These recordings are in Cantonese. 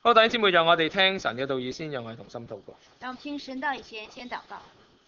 好，弟兄姊妹，讓我哋聽神嘅道義先，讓我哋同心禱告。 讓我們聽神道以前先禱告。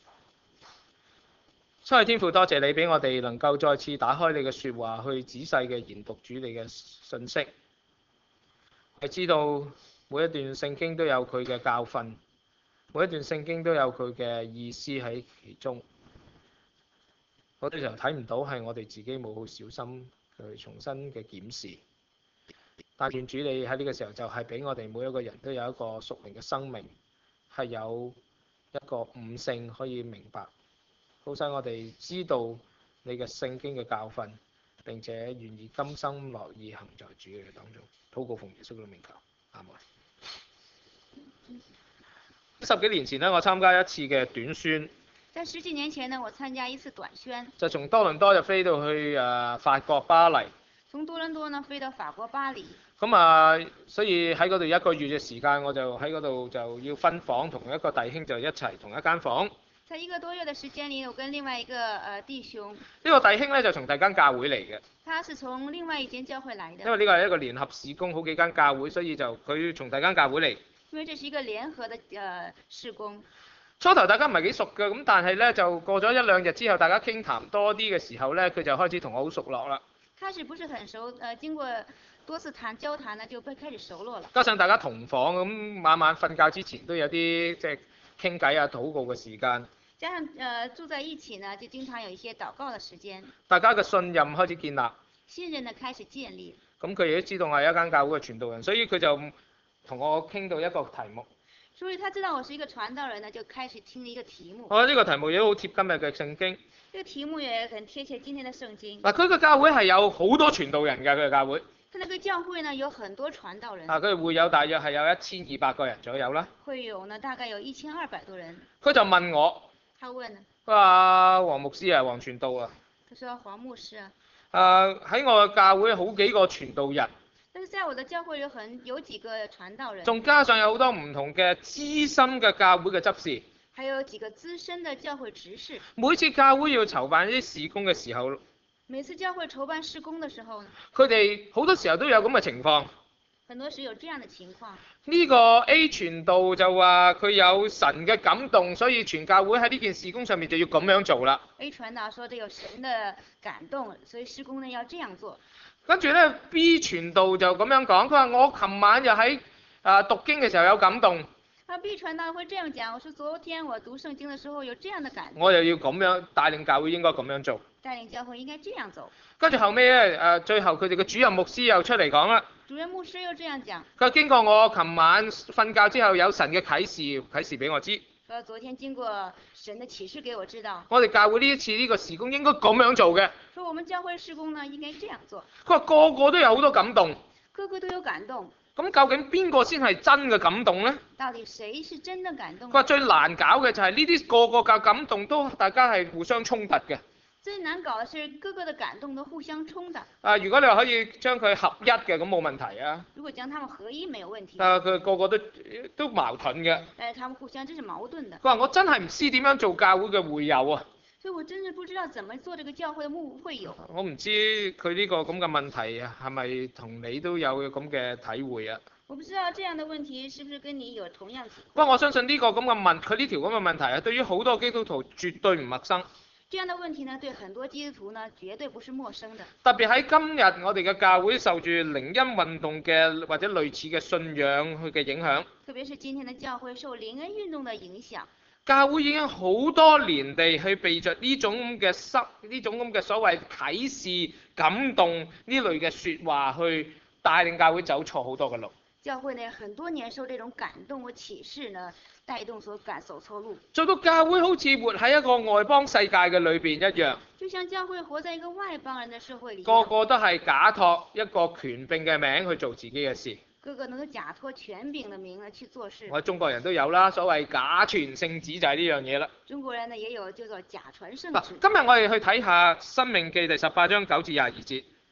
親愛天父，多謝你俾我哋能夠再次打開你嘅說話，去仔細嘅研讀主你嘅信息。係知道每一段聖經都有佢嘅教訓，每一段聖經都有佢嘅意思喺其中。好多時候睇唔到，係我哋自己冇好小心去重新嘅檢視。但願主你喺呢個時候就係俾我哋每一個人都有一個屬靈嘅生命，係有一個悟性可以明白。好使我哋知道你嘅聖經嘅教訓，並且願意甘心樂意行在主嘅當中。禱告奉耶穌嘅名求，阿門。10幾年前呢，我參加一次嘅短宣。 在10幾年前呢，我參加一次短宣。 就從多倫多就飛到去法國巴黎。 從多倫多呢飛到法國巴黎。 咁所以喺嗰度1個月嘅時間，我就喺嗰度就要分房，同一個弟兄就一齊同一間房。 在1個多月的時間裡，我跟另外一個弟兄。 呢個弟兄呢，就從第二間教會嚟嘅。 他是從另外一間教會來的。 因為呢個係一個聯合事工，好幾間教會，所以就佢從第二間教會嚟。 因為這是一個聯合的事工。 初頭大家唔係幾熟嘅，咁但係呢，就過咗1、2日之後，大家傾談多啲嘅時候呢，佢就開始同我好熟絡啦。 開始不是很熟，經過多次交談呢，就開始熟絡了。 加上大家同房，咁晚晚瞓覺之前都有啲即係傾偈啊、禱告嘅時間。 加上住在一起呢，就經常有一些禱告的時間。大家嘅信任開始建立。 信任呢開始建立。 咁佢亦都知道我係一間教會嘅傳道人，所以佢就同我傾到一個題目。 所以他知道我是一個傳道人呢，就開始聽了一個題目。 我覺得呢個題目亦都好貼今日嘅聖經。 這個題目也很貼切今天的聖經。 嗱，佢個教會係有好多傳道人㗎，佢嘅教會。 佢那個教會呢有很多傳道人。 佢哋會有大約係有1200個人左右啦。 會有呢大概有1200多人。 佢就問我。 他問呢。 佢話黃牧師啊，黃傳道啊。 他說黃牧師啊。 喺我嘅教會好幾個傳道人。 但是在我的教會有幾個傳道人。 仲加上有好多唔同嘅資深嘅教會嘅執事。 還有幾個資深的教會執事。 每次教會要籌辦呢啲事工嘅時候。 每次教會籌辦事工嘅時候呢。 佢哋好多時候都有咁嘅情況。 很多時有這樣的情況。 呢個 A 傳道就話佢有神嘅感動，所以全教會喺呢件事工上面就要咁樣做啦。 A 傳道說這有神的感動，所以事工呢要這樣做。 跟住呢 B 傳道就咁樣講，佢話我琴晚又喺讀經嘅時候有感動。 B 傳道會這樣講，我說昨天我讀聖經嘅時候有這樣的感動。 我又要咁樣帶領教會應該咁樣做。 帶領教會應該這樣走。跟住後尾呢，最後佢哋嘅主任牧師又出嚟講啦。 主任牧師又這樣講。 佢話經過我琴晚瞓覺之後有神嘅啟示俾我知。 昨天經過神的啟示給我知道。 我哋教會呢一次呢個事工應該咁樣做嘅。 說我們教會事工呢應該這樣做。 佢話個個都有好多感動。 個個都有感動。 咁究竟邊個先係真嘅感動呢？ 到底誰是真的感動？ 佢話最難搞嘅就係呢啲個個嘅感動都大家係互相衝突嘅。 最難搞嘅是個個的感動都互相衝突。 如果你話可以將佢合一嘅，咁冇問題啊。 如果將他們合一，沒有問題。 佢個個都矛盾嘅。 但是他們互相真是矛盾的。 佢話我真係唔知點樣做教會嘅會友啊。 所以我真是不知道怎麼做這個教會的會友。 我唔知佢呢個咁嘅問題係咪同你都有咁嘅體會啊？ 我不知道這樣的問題是不是跟你有同樣體會。 不過我相信呢個咁嘅佢呢條咁嘅問題啊，對於好多基督徒絕對唔陌生。 這樣的問題呢，對很多基督徒呢，絕對不是陌生的。 特別喺今日我哋嘅教會受住靈恩運動嘅或者類似嘅信仰佢嘅影響。 特別是今天的教會受靈恩運動的影響。 教會已經好多年地去被着呢種嘅所謂啟示、感動呢類嘅説話去帶領教會走錯好多嘅路。 教會呢很多年受這種感動和啟示呢，帶動所走錯路。 做到教會好似活喺一個外邦世界嘅裏邊一樣。 就像教會活在一個外邦人的社會裡。 個個都係假託一個權柄嘅名去做自己嘅事。 個個能夠假託權柄的名去做事。 我哋中國人都有啦，所謂假傳聖旨就係呢樣嘢啦。 中國人呢也有叫做假傳聖旨。 今日我哋去睇下《申命記》第18章9至22節。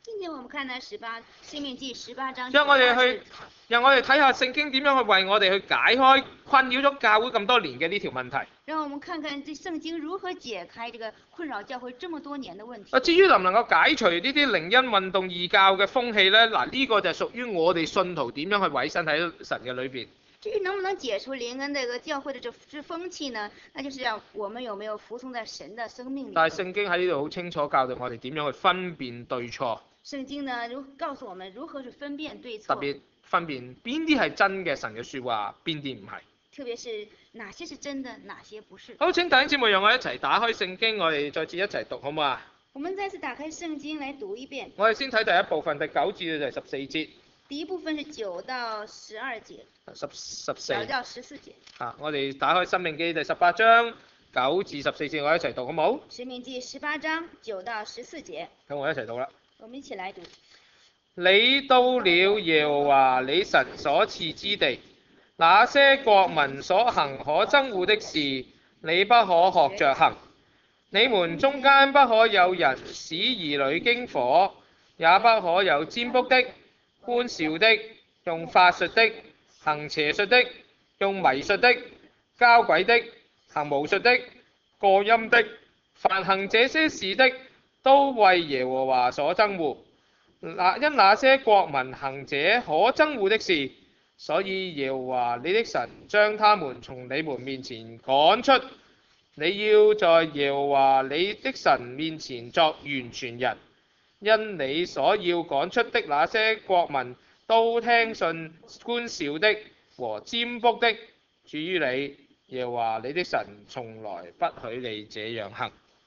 今天我們看呢申命記18章。 讓我哋睇下聖經點樣去為我哋去解開困擾咗教會咁多年嘅呢條問題。 讓我們看看這聖經如何解開這個困擾教會這麼多年的問題。 至於能唔能夠解除呢啲靈恩運動異教嘅風氣呢？嗱，呢個就係屬於我哋信徒點樣去委身喺神嘅裏邊。 至於能不能解除靈恩這個教會的這風氣呢？那就是要我們有沒有服從在神的生命裏。 但係聖經喺呢度好清楚教導我哋點樣去分辨對錯。 聖經呢，告訴我們如何去分辨對錯。 特別分辨邊啲係真嘅神嘅説話，邊啲唔係。 特別是哪些是真的，哪些不是。 好，請弟兄姊妹讓我一齊打開聖經，我哋再次一齊讀，好唔好啊？ 我們再次打開聖經來讀一遍。 我哋先睇第一部分，第9至到第14節。 第一部分是9到12節。 14 到14節。 我哋打開申命記第18章9至14節，我哋一齊讀，好唔好？ 申命記18章9到14節。 咁我一齊讀啦。 我們一起來讀。 你到了耶和華你神所賜之地，那些國民所行可憎惡的事，你不可學着行。你們中間不可有人使兒女經火，也不可有占卜的、觀兆的、用法術的、行邪術的、用迷術的、交鬼的、行巫術的、過陰的，凡行這些事的，都為耶和華所憎惡。因那些國民行這可憎惡的事，所以耶和華你的神將他們從你們面前趕出。你要在耶和華你的神面前作完全人，因你所要趕出的那些國民都聽信觀兆的和占卜的。至於你，耶和華你的神從來不許你這樣行。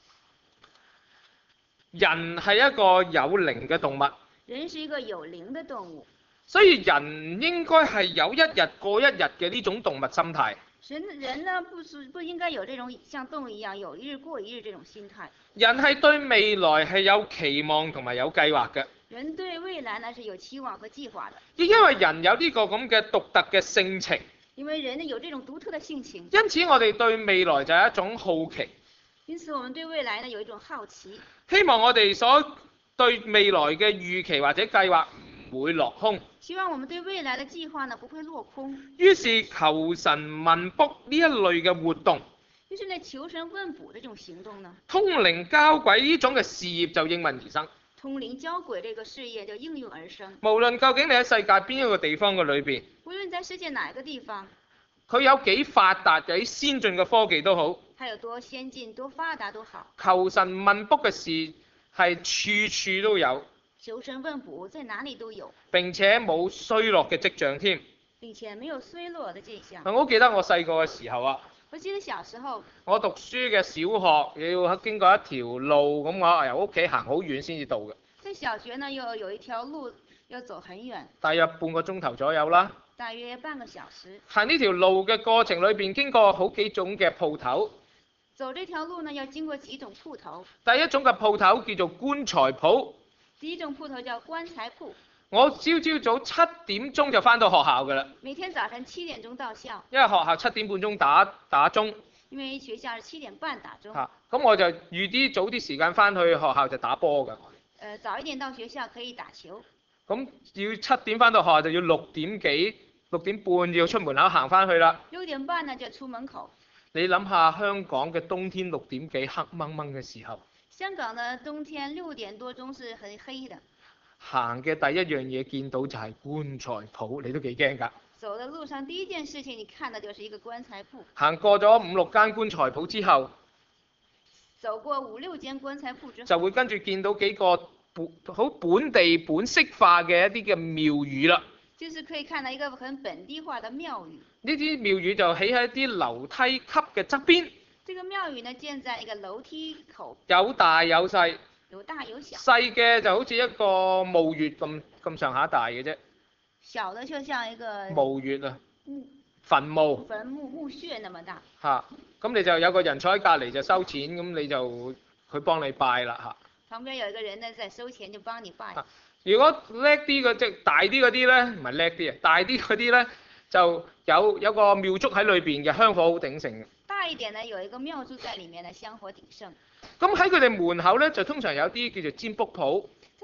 人係一個有靈嘅動物。 人是一個有靈的動物， 所以人應該係有一日過一日嘅呢種動物心態。 人呢不應該有這種像動物一樣有一日過一日這種心態。 人係對未來係有期望同埋有計劃嘅。 人對未來呢是有期望和計劃的。 亦因為人有呢個咁嘅獨特嘅性情。 因為人呢有這種獨特的性情。 因此我哋對未來就係一種好奇。 因此我們對未來呢有一種好奇。 希望我哋所對未來嘅預期或者計劃唔會落空。 希望我們對未來的計劃呢不會落空。 於是求神問卜呢一類嘅活動。 於是呢求神問卜這種行動呢， 通靈交鬼呢種嘅事業就應運而生。 通靈交鬼這個事業就應運而生。 無論究竟你喺世界邊一個地方嘅裏邊， 無論在世界哪一個地方， 佢有幾發達幾先進嘅科技都好， 它有多先進多發達都好， 求神問卜嘅事係處處都有， 求神問卜在哪裏都有， 並且冇衰落嘅跡象添。 並且沒有衰落的跡象。 我好記得我細個嘅時候啊， 我記得小時候， 我讀書嘅小學要經過一條路，咁我由屋企行好遠先至到嘅。 在小學呢，又有一條路要走很遠， 大約半個鐘頭左右啦。 大約半個小時。 行呢條路嘅過程裏邊，經過好幾種嘅鋪頭。 走這條路呢，要經過幾種鋪頭。 第一種嘅鋪頭叫做棺材鋪。 第一種鋪頭叫棺材鋪。我朝早7點鐘就返到學校㗎啦。 每天早晨7點鐘到校。 因為學校7點半鐘打鐘。 因為學校是7點半打鐘。 咁我就預啲早啲時間返去學校就打波㗎。 早一點到學校可以打球。 咁要7點返到學校就要6點幾、6點半要出門口行返去啦。 6點半呢就出門口。 你諗下香港嘅冬天6點幾黑掹掹嘅時候， 香港嘅冬天6點多鐘是很黑的。 行嘅第一樣嘢見到就係棺材鋪，你都幾驚㗎。 走的路上第一件事情，你看的就是一個棺材鋪。 行過咗5、6間棺材鋪之後， 走過5、6間棺材鋪之後， 就會跟住見到幾個好本地本色化嘅一啲嘅廟宇啦。 就是可以看到一個很本地化的廟宇。 呢啲廟宇就起喺啲樓梯級嘅側邊。 這個廟宇呢建在一個樓梯口。 有大有細。 有大有小。 細嘅就好似一個墓穴咁上下大嘅啫。 小的就像一個墓穴啊。墳墓。 墳墓墓穴那麼大。 咁你就有個人坐喺隔離就收錢，咁你就佢幫你拜啦旁邊有一個人呢在收錢就幫你拜。 如果叻啲嘅即係大啲嗰啲咧，唔係叻啲啊，大啲嗰啲咧就有個廟祝喺裏邊嘅，香火好鼎盛嘅。 大一點呢，有一個廟祝在裡面呢，香火鼎盛。 咁喺佢哋門口咧就通常有啲叫做占卜鋪。 在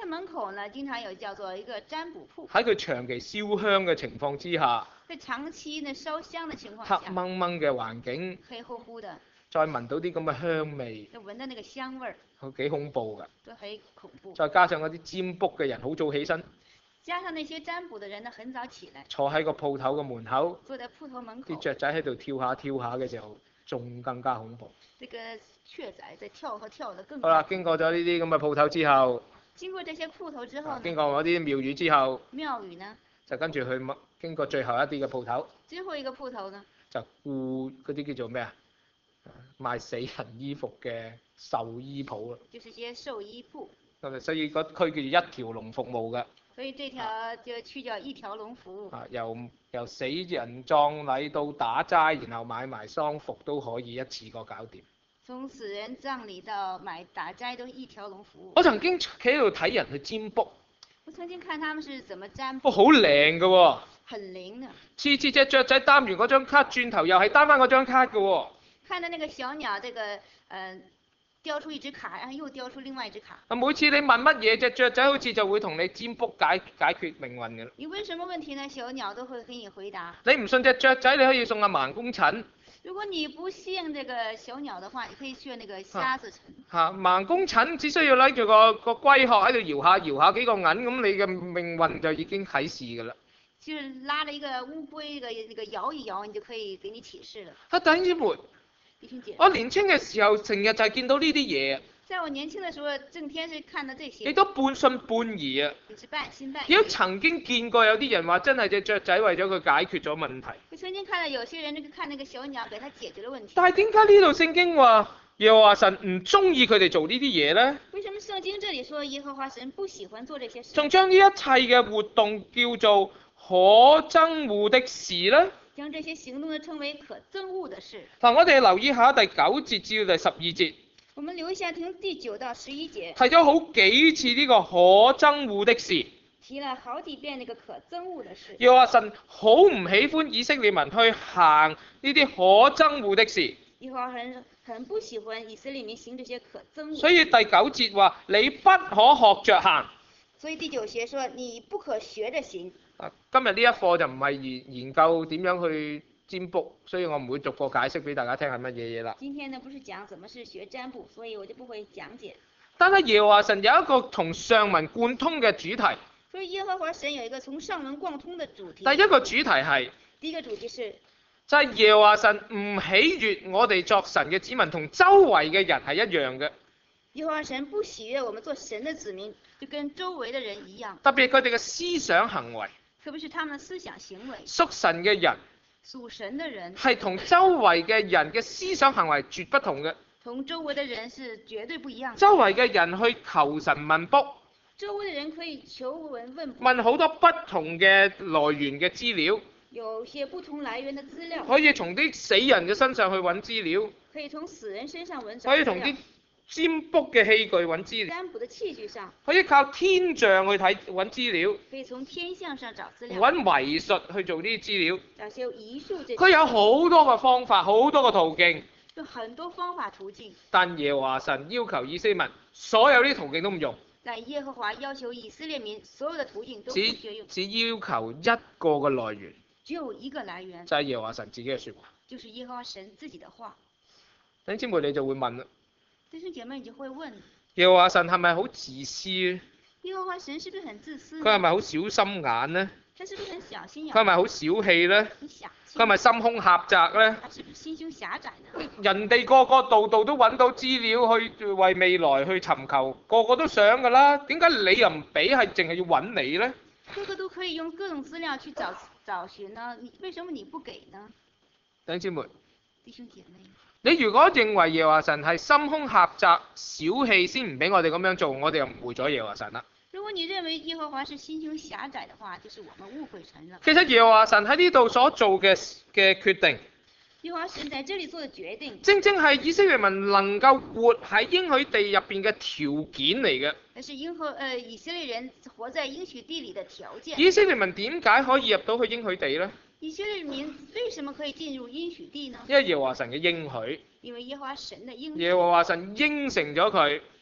在門口呢，經常有叫做一個占卜鋪。 喺佢長期燒香嘅情況之下， 在長期呢燒香嘅情況黑下， 掹掹嘅環境， 黑乎乎的， 再聞到啲咁嘅香味， 就聞到那個香味兒， 佢幾恐怖㗎。 都很恐怖。 再加上嗰啲占卜嘅人好早起身， 加上那些占卜的人呢，很早起來， 坐喺個鋪頭嘅門口， 坐在鋪頭門口， 啲雀仔喺度跳下跳下嘅時候，仲更加恐怖。 這個雀仔在跳和跳得更好啦， 高。 經過咗呢啲咁嘅鋪頭之後， 經過這些鋪頭之後經呢， 過嗰啲廟宇之後， 廟宇呢， 就跟住去經過最後一啲嘅鋪頭， 最後一個鋪頭呢， 就顧嗰啲叫做咩啊？賣死人衣服嘅壽衣鋪啦。 就是些壽衣鋪。 咁所以個區叫做一條龍服務嘅。 所以這條就區叫一條龍服務。 啊，由死人葬禮到打齋，然後買埋喪服都可以一次過搞掂。 從死人葬禮到買打齋都一條龍服務。 我曾經企喺度睇人去占卜， 我曾經看他們是怎麼占卜。 哇，好靈㗎喎！ 很靈的。 次次隻雀仔擔完嗰張卡，轉頭又係擔翻嗰張卡㗎喎。 看到那個小鳥，這個叼出一隻卡，然後又叼出另外一隻卡。 啊，每次你問乜嘢，隻雀仔好似就會同你占卜解決命運㗎啦。 你問什麼問題呢？小鳥都會給你回答。 你唔信隻雀仔，你可以送阿盲公陳。 如果你不信這個小鳥的話，你可以去那個瞎子陳。 盲公陳只需要攞住個龜殼喺度搖下幾個銀，咁你嘅命運就已經啟示㗎啦。 就是拉着一個烏龜，那個搖一搖，你就可以給你啟示了。 啊，弟兄姊妹，我年輕嘅時候成日就係見到呢啲嘢。 在我年輕的時候，整天是看到這些。 亦都半信半疑啊！ 也是半信半疑。 亦都曾經見過有啲人話真係隻雀仔為咗佢解決咗問題。 我曾經看到有些人看那個小鳥，給他解決了問題。 但係點解呢度聖經話耶和華神唔中意佢哋做呢啲嘢呢？ 為什麼聖經這裡說耶和華神不喜歡做這些事？ 仲將呢一切嘅活動叫做可憎惡的事呢？ 將這些行動呢稱為可憎惡的事。 嗱，我哋留意下第9節至到第12節。 我們留意下聽第9到11節。 提咗好幾次呢個可憎惡的事。 提了好幾遍那個可憎惡的事。 耶和華神好唔喜歡以色列民去行呢啲可憎惡的事。 耶和華很不喜歡以色列民行這些可憎惡。 所以第9節話你不可學着行。 所以第9節說你不可學着行。 今日呢一課就唔係研究點樣去占卜，所以我唔會逐個解釋俾大家聽係乜嘢嘢啦。 今天呢不是講怎麼是學占卜，所以我就不會講解。 但係耶和華神有一個同上文貫通嘅主題。 所以耶和華神有一個從上文貫通嘅主題。 第一個主題係。 第一個主題是。 就係耶和華神唔喜悅我哋作神嘅子民同周圍嘅人係一樣嘅。 耶和華神不喜悅我們做神嘅子民，就跟周圍嘅人一樣。 特別係佢哋嘅思想行為。 特別是他們的思想行為。 屬神嘅人。 屬神的人係同周圍嘅人嘅思想行為絕不同嘅。 同周圍嘅人是絕對不一樣。 周圍嘅人去求神問卜。 周圍嘅人可以求問卜。 問好多不同嘅來源嘅資料。 有些不同來源嘅資料。 可以從啲死人嘅身上去揾資料。 可以從死人身上揾資料。 可以從啲占卜嘅器具揾資料。 占卜嘅器具上。 可以靠天象去揾資料。 可以從天象上找資料。 揾謎術去做呢啲資料。 找些儀術這。 佢有好多個方法，好多個途徑。 有很多方法途徑。 但耶和華神要求以色列民所有啲途徑都唔用。 但耶和華要求以色列民所有的途徑都不需要用。 只要求一個嘅來源。 只有一個來源。 就係耶和華神自己嘅説話。 就是耶和華神自己的話。 弟兄姊妹你就會問啦。 弟兄姐妹你就會問。 耶和華神係咪好自私咧？ 耶和華神是不是很自私？ 佢係咪好小心眼呢？ 他是不是很小心眼？ 佢係咪好小氣呢？佢係咪心胸狹窄呢？ 他是不是心胸狹窄呢？ 人哋個個度都揾到資料去為未來去尋求，個個都想㗎啦。點解你又唔俾，係淨係要揾你呢？ 個個都可以用各種資料去找尋呢，為什麼你不給呢？ 弟兄姊妹， 弟兄姐妹， 你如果認為耶和華神係心胸狹窄、小氣先唔俾我哋咁樣做，我哋就誤會咗耶和華神啦。 如果你認為耶和華是心胸狹窄的話，就是我們誤會神了。 其實耶和華神喺呢度所做嘅決定， 耶和華神在這裡做的決定， 正正係以色列民能夠活喺應許地入邊嘅條件嚟嘅。 那是以色列人活在應許地裡的條件。 以色列民點解可以入到去應許地呢？ 以色列民為什麼可以進入應許地呢？ 因為耶和華神嘅應許。 因為耶和華神的應許。 耶和華神應承咗佢。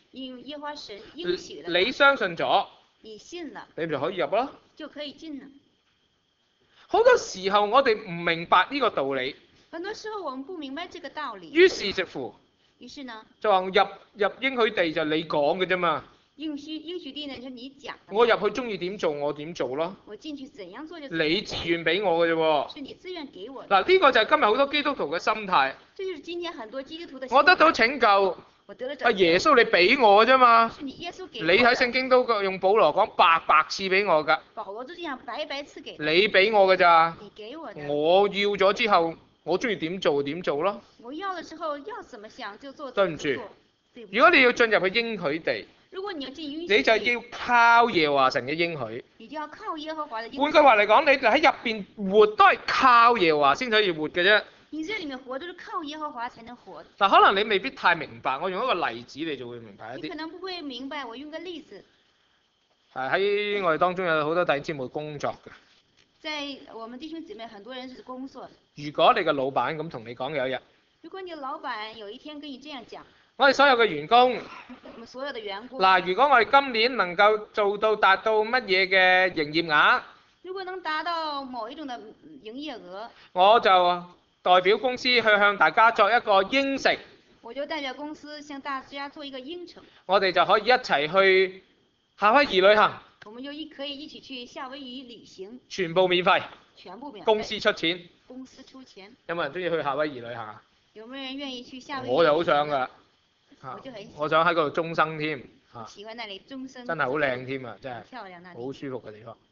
因為耶和華神應許了， 你相信咗， 你信了， 你就可以入咯。 就可以進了。 好多時候我哋唔明白呢個道理， 很多時候我們不明白這個道理， 於是乎於是呢， 就話入應許地就你講嘅啫嘛。 應許地呢就是你講的， 我入去中意點做我點做咯， 我進去怎樣做就怎樣做， 你自願俾我嘅啫喎。 是你自願給我的。 嗱，呢個就係今日好多基督徒嘅心態。 這就是今天很多基督徒的心態。 我得到拯救， 我得了拯救， 耶穌你俾我嘅啫嘛。 是你耶穌給你我的。 喺聖經都用保羅講白賜俾我㗎， 保羅就這樣白賜給你俾我㗎咋？ 你給我的。 我要咗之後，我中意點做點做咯。 我要了之後要怎麼想就做。 對唔住， 對不起， 如果你要進入去應許地， 如果你要進應許地， 你就要靠耶和華神嘅應許。 你就要靠耶和華的應許。 換句話嚟講，你喺入邊活都係靠耶和華先可以活嘅啫。 你這裡面活都是靠耶和華才能活。 嗱，可能你未必太明白，我用一個例子你就會明白一啲。 你可能不會明白，我用個例子。 喺我哋當中有好多弟兄姊妹工作嘅。 在我們弟兄姊妹，很多人是工作的。 如果你嘅老闆咁同你講有一日， 如果你的老闆有一天跟你這樣講， 我哋所有嘅員工， 我們所有的員工， 嗱，如果我哋今年能夠做到達到乜嘢嘅營業額， 如果能達到某一種的營業額， 我就代表公司去向大家作一個應承， 我就代表公司向大家做一個應承， 我哋就可以一齊去夏威夷旅行， 我們就可以一起去夏威夷旅行， 全部免費， 全部免費， 公司出錢。 公司出錢。 有冇人中意去夏威夷旅行啊？ 有冇人願意去夏威夷？ 我就好想㗎， 我就很喜歡， 我想喺嗰度終生添， 喜歡那裡終生， 真係好靚添啊，真係漂亮那裡， 好舒服嘅地方。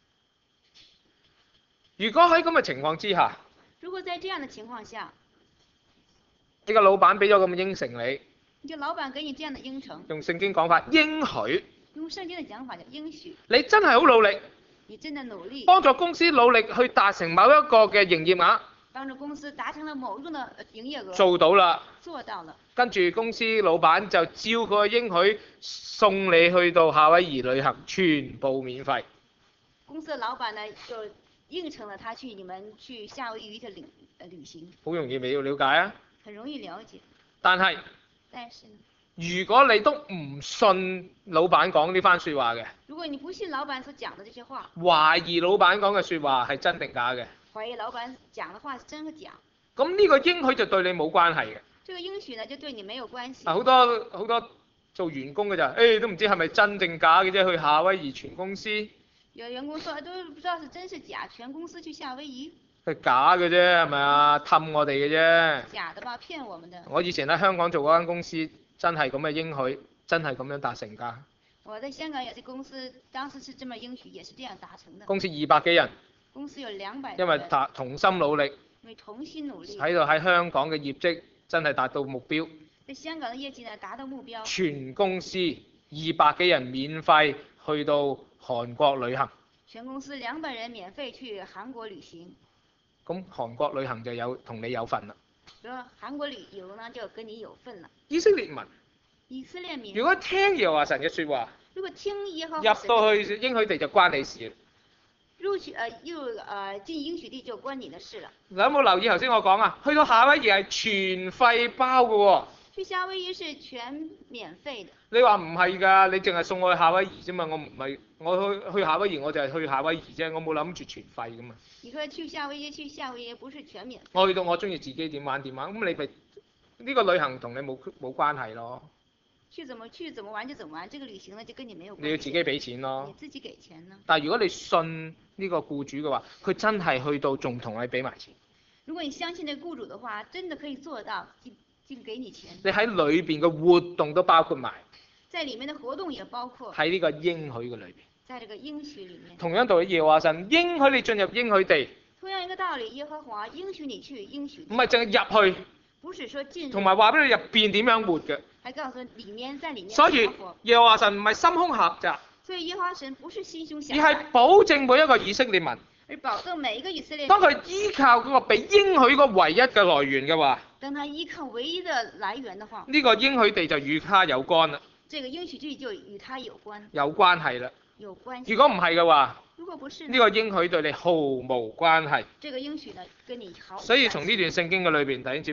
如果喺咁嘅情況之下， 如果在這樣的情況下， 呢個老闆俾咗咁嘅應承你， 你就老闆給你這樣的應承， 用聖經講法應許， 用聖經的講法叫應許， 你真係好努力， 你真的努力， 幫助公司努力去達成某一個嘅營業額， 幫助公司達成了某一種的營業額， 做到啦， 做到了， 跟住公司老闆就照個應許送你去到夏威夷旅行，全部免費。 公司的老闆呢就應承了他你們去夏威夷的旅行， 好容易未要了解啊！ 很容易了解。 但係是呢， 如果你都唔信老闆講呢番説話嘅， 如果你不信老闆所講的這些話， 懷疑老闆講嘅説話係真定假嘅， 懷疑老闆講的話是真和假， 咁呢個應許就對你冇關係嘅。 這個應許呢就對你沒有關係。 好多做員工嘅就都唔知係咪真定假嘅啫，去夏威夷全公司。 有員工說都不知道是真是假，全公司去夏威夷。 係假嘅啫，係咪啊？氹我哋嘅啫。 假的吧，騙我們的。 我以前喺香港做嗰間公司，真係咁嘅應許，真係咁樣達成㗎。 我在香港有些公司，當時是這麼應許，也是這樣達成的。 公司200幾人。 公司有200人。 因為同心努力。 因為同心努力。 喺度喺香港嘅業績真係達到目標。 在香港嘅業績呢達到目標。 全公司200幾人免費去到韓國旅行。 全公司200人免費去韓國旅行。 咁韓國旅行就同你有份啦。 韓國旅遊呢就跟你有份啦。 以色列民。如果聽耶和華神嘅説話。 如果聽耶和華。 入到去應許地就關你事。 進應許地就關你的事啦。 你有冇留意頭先我講啊？去到夏威夷係全費包嘅喎。 去夏威夷是全免費的。你話唔係㗎？你淨係送我去夏威夷啫嘛？我唔係，我去夏威夷我就係去夏威夷啫，我冇諗住全費㗎嘛。 你說去夏威夷不是全免費。 我去到我中意自己點玩點玩，咁你咪呢個旅行同你冇關係咯。 去怎麼玩就怎麼玩，這個旅行呢就跟你沒有關係。 你要自己俾錢咯。 你自己給錢呢？ 但係如果你信呢個僱主嘅話，佢真係去到仲同你俾埋錢。 如果你相信呢個僱主嘅話，真的可以做到。就給你錢， 你喺裏邊嘅活動都包括埋， 在裡面的活動也包括喺呢個應許嘅裏邊， 在這個應許裡面。 同樣道理，耶和華神應許你進入應許地， 同樣一個道理，耶和華應許你去應許地， 唔係淨係入去， 不是說進入， 同埋話俾你入邊點樣活嘅， 還告訴裡面在裡面。 所以耶和華神唔係心胸狹窄， 所以耶和華神不是心胸狹窄， 而係保證每一個以色列民， 而保證每一個以色列民， 當佢依靠嗰個被應許個唯一嘅來源嘅話。 當他依靠唯一的來源的話， 呢個應許地就與他有關啦。 這個應許地就與他有關。 有關係啦。 有關係。 如果唔係嘅話， 如果不是呢個應許對你毫無關係。 這個應許呢，跟你毫無關係。 所以從呢段聖經嘅裏邊，弟兄姊妹。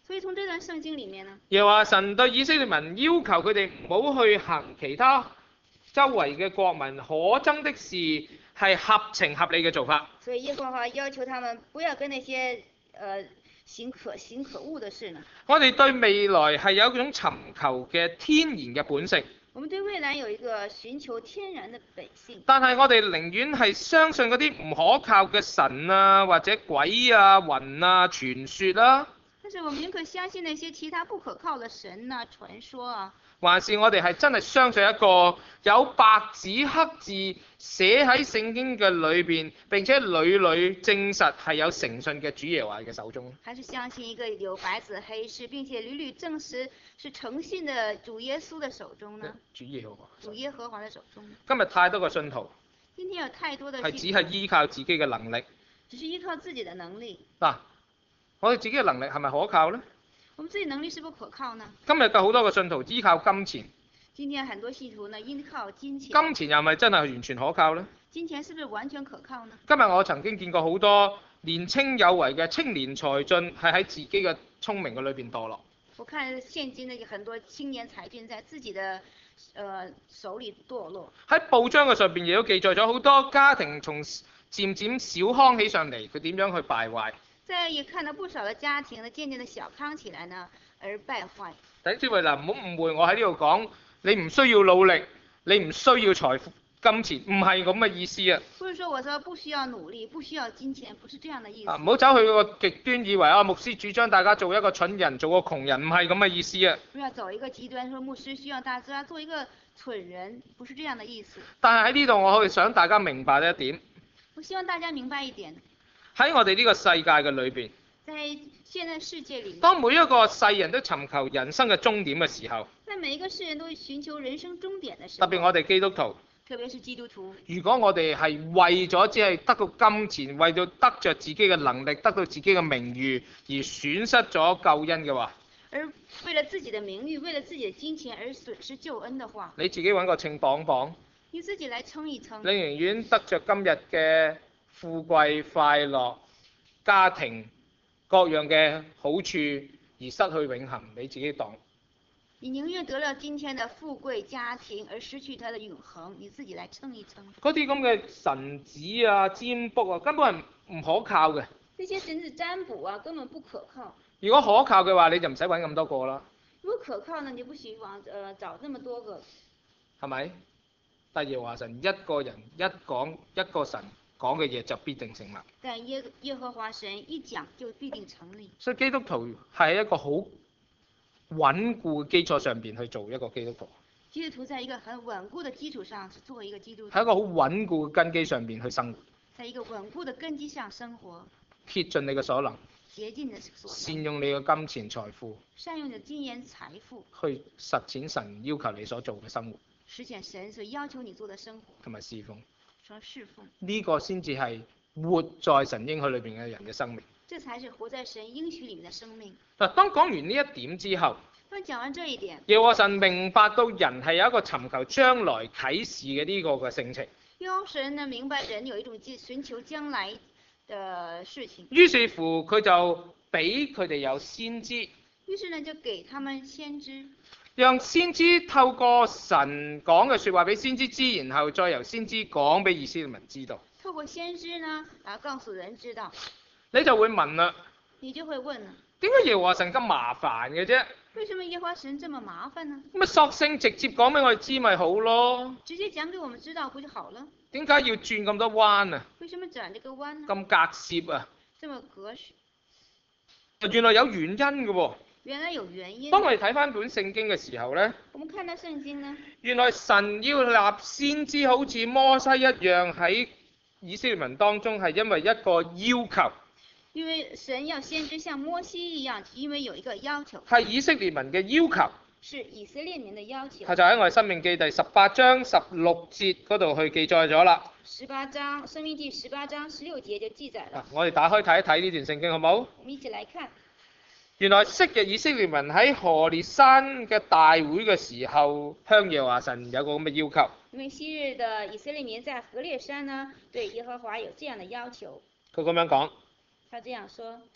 所以從這段聖經裡面呢， 又話神對以色列民要求佢哋唔好去行其他周圍嘅國民可憎的事，係合情合理嘅做法。 所以耶和華要求他們不要跟那些行可惡的事呢。 我哋對未來係有一種尋求嘅天然嘅本性。 我們對未來有一個尋求天然的本性， 但係我哋寧願係相信嗰啲唔可靠嘅神啊，或者鬼啊、魂啊、傳說啊。 但是我們寧可相信那些其他不可靠的神啊、傳說啊。 還是我哋係真係相信一個有白紙黑字寫喺聖經嘅裏邊，並且屢屢證實係有誠信嘅主耶和華嘅手中？ 還是相信一個有白紙黑字並且屢屢證實是誠信的主耶穌的手中呢？ 主耶和華。 主耶和華的手中。 今日太多個信徒今天有太多的係只係依靠自己嘅能力。 只是依靠自己的能力。 嗱，我哋自己嘅能力係咪可靠呢？ 我們自己能力是不可靠呢？ 今日嘅好多個信徒依靠金錢。 今天很多信徒呢依靠金錢。 金錢又係咪真係完全可靠呢？ 金錢是不是完全可靠呢？ 今日我曾經見過好多年青有為嘅青年才俊係喺自己嘅聰明嘅裏邊墮落。 我看現今呢很多青年才俊在自己的手裏墮落。喺報章嘅上邊亦都記載咗好多家庭從漸漸小康起上嚟，佢點樣去敗壞。 再也看到不少嘅家庭呢漸漸的小康起來呢而敗壞。 弟兄姊妹嗱，唔好誤會我喺呢度講，你唔需要努力，你唔需要財富金錢，唔係咁嘅意思啊。 不是說我說不需要努力，不需要金錢，不是這樣的意思。 唔好走去個極端，以為牧師主張大家做一個蠢人，做個窮人，唔係咁嘅意思啊。 不要走一個極端，說牧師需要大家做一個蠢人，不是這樣的意思。 但係喺呢度，我可以想大家明白一點。 我希望大家明白一點。 喺我哋呢個世界嘅裏邊， 在現在世界裡面， 當每一個世人都尋求人生嘅終點嘅時候， 在每一個世人都尋求人生終點嘅時候， 特別我哋基督徒， 特別是基督徒， 如果我哋係為咗只係得到金錢，為咗得着自己嘅能力，得到自己嘅名譽而損失咗救恩嘅話， 而為了自己的名譽，為了自己的金錢而損失救恩的話， 你自己揾個稱磅磅， 你自己來稱一稱， 你寧願得着今日嘅富貴快樂、家庭各樣嘅好處而失去永恆，你自己當。 你寧願得了今天的富貴家庭而失去它的永恆，你自己來稱一稱。 嗰啲咁嘅神子啊、占卜啊，根本係唔可靠嘅。 這些神子占卜啊，根本不可靠。 如果可靠嘅話，你就唔使揾咁多個啦。 如果可靠呢，你就不需往找這麼多個。係咪？但耶和華神一個人一講一個神講嘅嘢就必定成立。 但耶和華神一講就必定成立。 所以基督徒係一個好穩固嘅基礎上邊去做一個基督徒。 基督徒在一個很穩固的基礎上做一個基督徒。 喺一個好穩固嘅根基上邊去生活。 在一個穩固的根基上生活。 竭盡你嘅所能。 竭盡你的所能。 善用你嘅金錢財富。 善用你的金錢財富。 去實踐神要求你所做嘅生活。 實踐神所要求你做的生活。 同埋侍奉。 侍奉。 呢個先至係活在神應許裏邊嘅人嘅生命。 這才是活在神應許裡面的生命。 嗱，當講完呢一點之後， 當講完這一點， 耶和華神明白到人係有一個尋求將來啟示嘅呢個嘅性情。 耶和華神呢明白人有一種尋求將來的事情。 於是乎佢就俾佢哋有先知。 於是呢就給他們先知。 讓先知透過神講嘅説話俾先知知，然後再由先知講俾以色列民知道。 透過先知呢，告訴人知道。 你就會問啦。 你就會問啦。 點解耶和華神咁麻煩嘅啫？ 為什麼耶和華神這麼麻煩呢？ 咁咪索性直接講俾我哋知咪好咯？ 直接講給我們知道不就好了？ 點解要轉咁多彎啊？ 為什麼轉這個彎呢？ 咁隔涉啊？ 這麼隔涉。 原來有原因嘅喎。 原來有原因。 當我哋睇翻本聖經嘅時候呢， 我們看到聖經呢， 原來神要立先知好似摩西一樣喺以色列民當中，係因為一個要求。 因為神要先知像摩西一樣，因為有一個要求。 係以色列民嘅要求。 是以色列民的要求。 係就喺我哋申命記第18章16節嗰度去記載咗啦。 申命記18章16節就記載了。 我哋打開睇一睇呢段聖經好冇？ 我們一起來看。 原來昔日以色列民喺何烈山嘅大會嘅時候，向耶和華神有個咁嘅要求。 因為昔日的以色列民在何烈山呢，對耶和華有這樣的要求。 佢咁樣講。 他這樣說：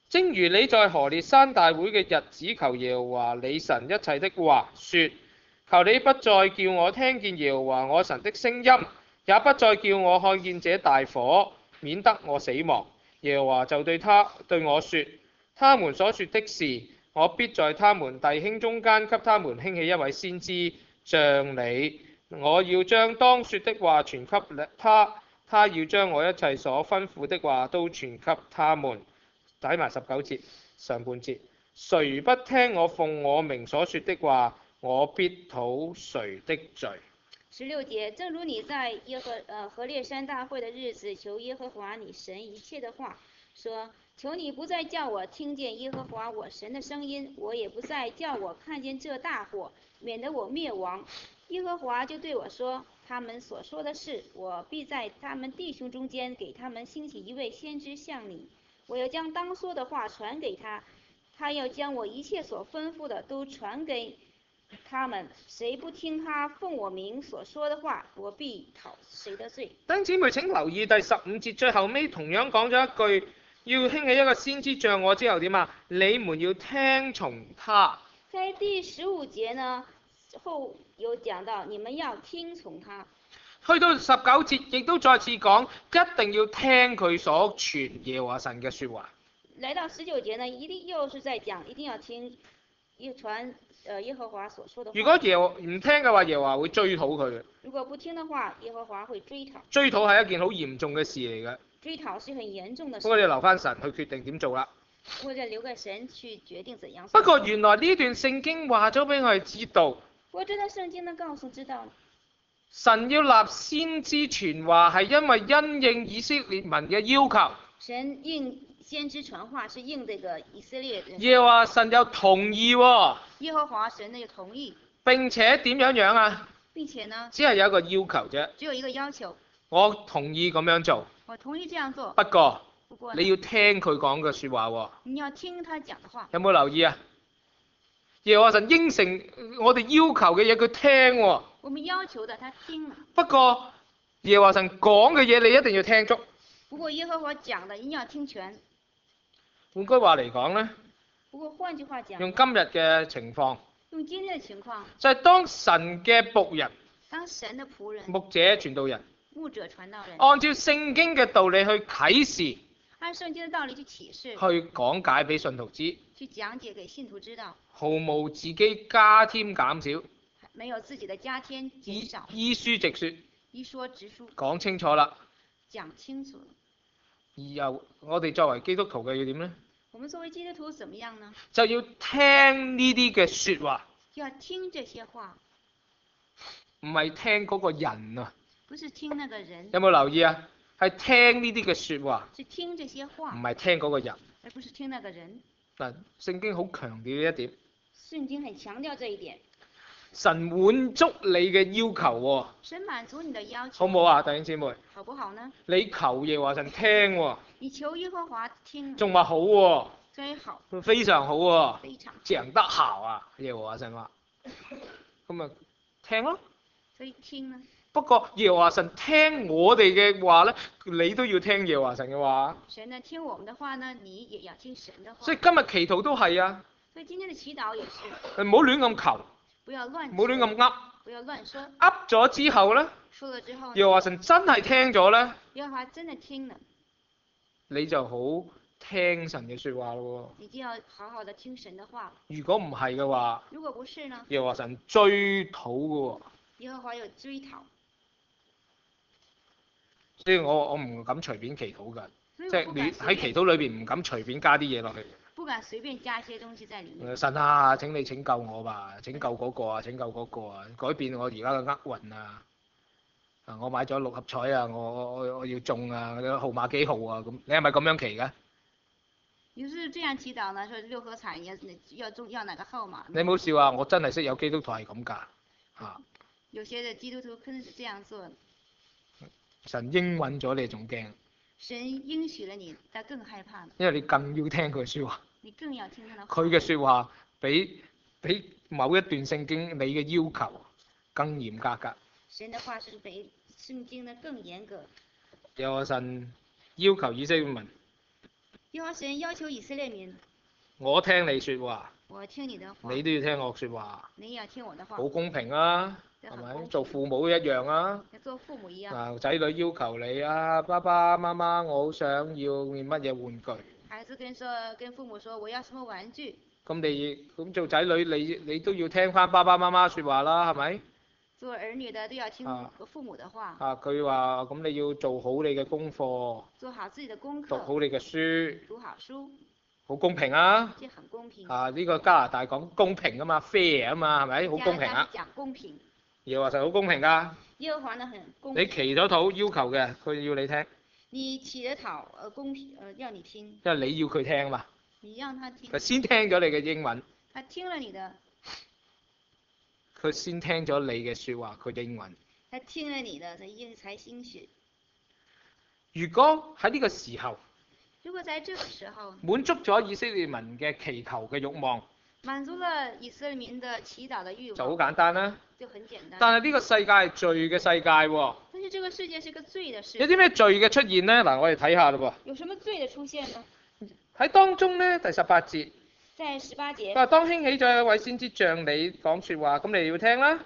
正如你在何烈山大會嘅日子求耶和華你神一切的話，說：求你不再叫我聽見耶和華我神的聲音，也不再叫我看見這大火，免得我死亡。耶和華就對我說：他們所說的是，我必在他們弟兄中間給他們興起一位先知，像你。我要將當說的話傳給他要將我一切所吩咐的話都傳給他們。睇埋19節上半節，誰不聽我奉我名所說的話，我必討誰的罪。 16節，正如你在何烈山大會的日子求耶和華你神一切的話，說：求你不再叫我聽見耶和華我神的聲音，我也不再叫我看見這大火，免得我滅亡。耶和華就對我說：他們所說的是，我必在他們弟兄中間給他們興起一位先知像你。我要將當說的話傳給他，他要將我一切所吩咐的都傳給他們。誰不聽他奉我名所說的話，我必討誰的罪。 弟兄姊妹請留意第15節最後尾同樣講咗一句，要興起一個先知像我之後點啊？你們要聽從他。 在第15節呢後有講到你們要聽從他。 去到19節亦都再次講，一定要聽佢所傳耶和華神嘅說話。 來到19節呢，一定又是在講，一定要聽傳耶和華所說的話。 如果耶和唔聽嘅話，耶和華會追討佢嘅。 如果不聽的話，耶和華會追討。 追討係一件好嚴重嘅事嚟嘅。 追討是很嚴重的事。 不過你留翻神去決定點做啦。 或者留給神去決定怎樣。 不過原來呢段聖經話咗俾我哋知道。 我真係聖經都告訴知道。 神要立先知傳話係因為因應以色列民嘅要求。 神應先知傳話是應這個以色列人。 耶和華神又同意喎。 耶和華神呢又同意。 並且點樣啊？ 並且呢？ 只係有一個要求啫。 只有一個要求。 我同意咁樣做。 我同意這樣做。 不過你要聽佢講嘅說話喎。 你要聽他講的話。 有冇留意啊？耶和華神應承我哋要求嘅嘢，佢聽喎。 我們要求的，他聽了。 不過耶和華神講嘅嘢，你一定要聽足。 不過耶和華講的，你要聽全。 換句話嚟講呢， 不過換句話講， 用今日嘅情況， 用今天的情況， 就係當神嘅僕人， 當神的僕人， 牧者傳道人， 牧者傳道人， 按照聖經嘅道理去啟示， 按聖經的道理去啟示， 去講解俾信徒知， 去講解給信徒知道， 毫無自己加添減少， 沒有自己的加添減少， 依書直說， 依說直說， 講清楚啦， 講清楚。 而又我哋作為基督徒嘅要點呢？ 我們作為基督徒怎麼樣呢？ 就要聽呢啲嘅說話， 要聽這些話， 唔係聽嗰個人啊。 不是聽那個人。 有冇留意啊？係聽呢啲嘅說話， 是聽這些話， 唔係聽嗰個人， 而不是聽那個人。 嗱，聖經好強調呢一點。 聖經很強調這一點。 神滿足你嘅要求喎。 神滿足你的要求。 好唔好啊，弟兄姊妹？ 好不好呢？ 你求耶和華神聽喎。 你求耶和華聽。 仲話好喎。 最好。 非常好喎。 非常。 講得好啊，耶和華神話。咁咪聽咯。 所以聽呢？ 不過耶和華神聽我哋嘅話咧，你都要聽耶和華神嘅話。 神呢聽我們的話呢，你也要聽神的話。 所以今日祈禱都係啊。 所以今天的祈禱也是。 唔好亂咁求。 不要亂。 唔好亂咁噏。 不要亂說。 噏咗之後咧。 說了之後。 耶和華神真係聽咗咧。 耶和華真的聽了。 你就好聽神嘅說話咯。 你就要好好的聽神的話。 如果唔係嘅話。 如果不是呢？ 耶和華神追討嘅。 耶和華有追討。 所以我唔敢隨便祈禱㗎，即係你喺祈禱裏邊唔敢隨便加啲嘢落去。 不敢隨便加一些東西在裡面。 神啊，請你拯救我吧，拯救嗰個啊，拯救嗰個啊，改變我而家嘅厄運啊！我買咗六合彩啊，我要中啊，號碼幾號啊咁？你係咪咁樣祈㗎？ 你是這樣祈禱呢？說六合彩要中要哪個號碼？ 你冇笑啊！我真係識有基督徒係咁㗎嚇。 有些嘅基督徒真係這樣做。 神應允咗你仲驚？ 神應許了你，但更害怕。 因為你更要聽佢説話。 你更要聽他的話。佢嘅説話比某一段聖經你嘅要求更嚴格㗎。 神的話是比聖經呢更嚴格。 有神要求以色列民。 耶和華神要求以色列民， 我聽你説話， 我聽你的話， 你都要聽我説話， 你也要聽我的話， 好公平啊，係咪？ 這很公平做父母一樣啊。 要做父母一樣。 嗱，仔女要求你啊，爸爸媽媽，我好想要乜嘢玩具。 孩子跟父母說我要什麼玩具， 咁做仔女你都要聽翻爸爸媽媽説話啦，係咪？ 做兒女的都要聽父母的話。 佢話咁你要做好你嘅功課， 做好自己的功課， 讀好你嘅書， 讀好書， 好公平啊！ 這很公平。 呢個加拿大講公平啊嘛，fair 啊嘛，係咪？好公平啊！ 講公平。 耶和華神好公平㗎。 耶和華呢很公平。 你祈咗禱要求嘅，佢要你聽。 你祈咗禱公平要你聽。 因為你要佢聽嘛。 你讓他聽。 佢先聽咗你嘅英文。 他聽了你的。 佢先聽咗你嘅説話，佢英文。 他聽了你的，才興許。 如果喺呢個時候， 如果在這個時候滿足咗以色列民嘅祈求嘅慾望， 滿足了以色列民的祈禱的慾望， 就好簡單啦。 就很簡單。 但係呢個世界係罪嘅世界喎。 但是這個世界是個罪的世界。 有啲咩罪嘅出現呢？嗱，我哋睇下咯噃。 有什麼罪嘅出現呢？ 喺當中呢，第18節。 在18節。 佢話當興起咗一位先知像你講説話，咁你要聽啦。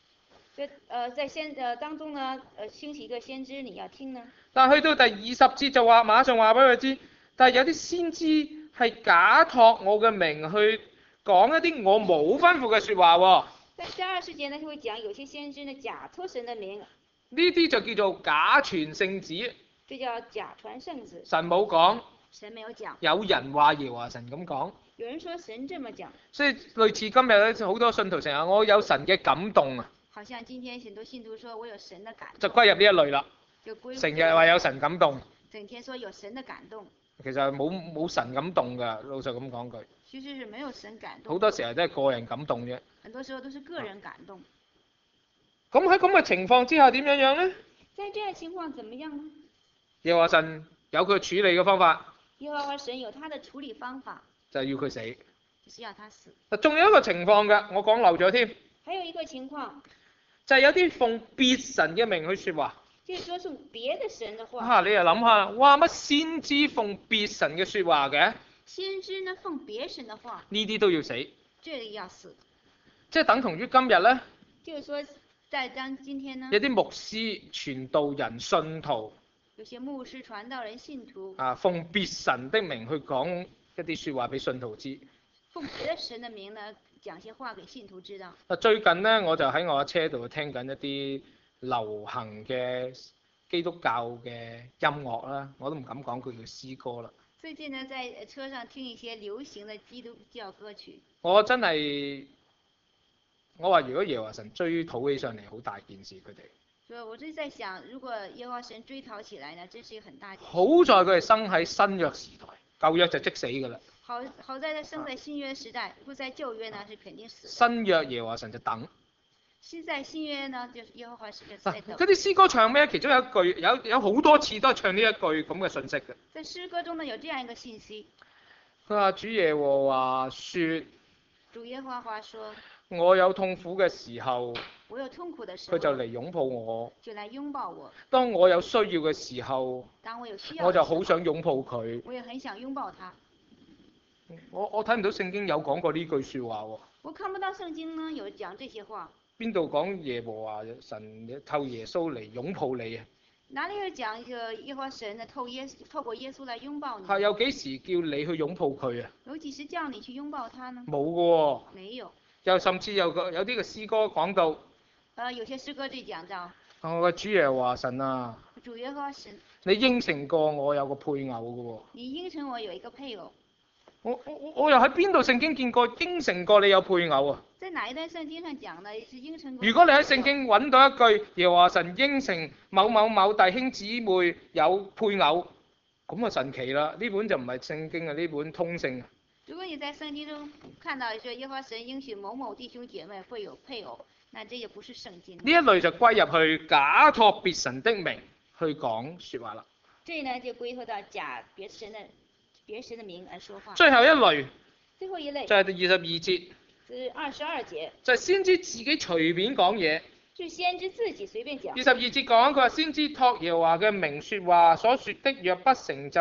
在當中呢，興起一個先知，你要聽呢。 但係去到第20節就話，馬上話俾佢知，但係有啲先知係假託我嘅名去講一啲我冇吩咐嘅説話喎。 在第20節呢，就會講有些先知呢假託神的名。 呢啲就叫做假傳聖旨。 這叫假傳聖旨。 神冇講。 神沒有講。 有人話耶和華神咁講。 有人說神這麼講。所以類似今日咧，好多信徒成日我有神嘅感動啊。 好像今天很多信徒說我有神的感動。 就歸入呢一類啦。成日話有神感動。 整天說有神的感動。 其實冇神感動㗎，老實咁講句。 其實是沒有神感動。 好多時候都係個人感動啫。 很多時候都是個人感動。 咁喺咁嘅情況之下點樣呢？ 在這樣情況怎麼樣呢？ 耶和華神有佢處理嘅方法。 耶和華神有他的處理方法。就係要佢死。 就是要他死。 仲有一個情況㗎，我講漏咗添。 還有一個情況。 就係有啲奉別神嘅名去説話。 即係說是別的神的話。 你又諗下，哇乜先知奉別神嘅説話嘅？ 先知呢奉別神的話。呢啲都要死。 這個要死。 即係等同於今日呢。 就是說，在今天呢。 有啲牧師、傳道人、信徒。 有些牧師、傳道人、信徒。 奉別神的名去講一啲説話俾信徒知。 奉別的神的名呢，講些話給信徒知道。 最近呢，我就喺我嘅車度聽緊一啲流行嘅基督教嘅音樂啦，我都唔敢講佢叫詩歌啦。 最近呢，在車上聽一些流行的基督教歌曲。我話如果耶和華神追討起上嚟，好大件事佢哋。 所以我就在想，如果耶和華神追討起來呢，真是一個很大件事。 好在佢哋生喺新約時代，舊約就即死㗎啦。 好在他生在新約時代，不在舊約呢，是肯定死。 新約耶和華神就等。 現在新約呢，就是耶和華神就在等。 嗰啲詩歌唱咩？其中有一句有好多次都係唱呢一句咁嘅信息嘅。 在詩歌中呢，有這樣一個信息。 佢話主耶和華說。 主耶和華說。 我有痛苦嘅時候。 我有痛苦的時候。 佢就嚟擁抱我。 就來擁抱我。 當我有需要嘅時候。 當我有需要。 我就好想擁抱佢。 我也很想擁抱他。 我睇唔到聖經有講過呢句説話喎。 我看不到聖經呢有講這些話。 邊度講耶和華神透耶穌嚟擁抱你啊？ 哪裡有講一個耶和華神呢透過耶穌來擁抱你？ 有幾時叫你去擁抱佢啊？ 有幾時叫你去擁抱他呢？ 冇嘅喎。 沒有。 又甚至有啲嘅詩歌講到。 有些詩歌就講到。 我嘅主耶和華神啊。 主耶和華神。 你應承過我有個配偶嘅喎。 你應承我有一個配偶。 我又喺邊度聖經見過應承過你有配偶啊？ 在哪一段聖經上講呢？是應承過。 如果你喺聖經揾到一句耶和華神應承某某某弟兄姊妹有配偶，咁啊神奇啦！呢本就唔係聖經啊，呢本通勝。 如果你在聖經中看到說耶和華神應許某某弟兄姐妹會有配偶，那這也不是聖經。呢一類就歸入去假託別神的名去講説話啦。 這呢就歸託到假別神的名來說話。 最後一類就係第22節。 是22節。 就係先知自己隨便講嘢。 是先知自己隨便講。 22節講佢話先知託耶和華嘅名説話，所說的若不成就，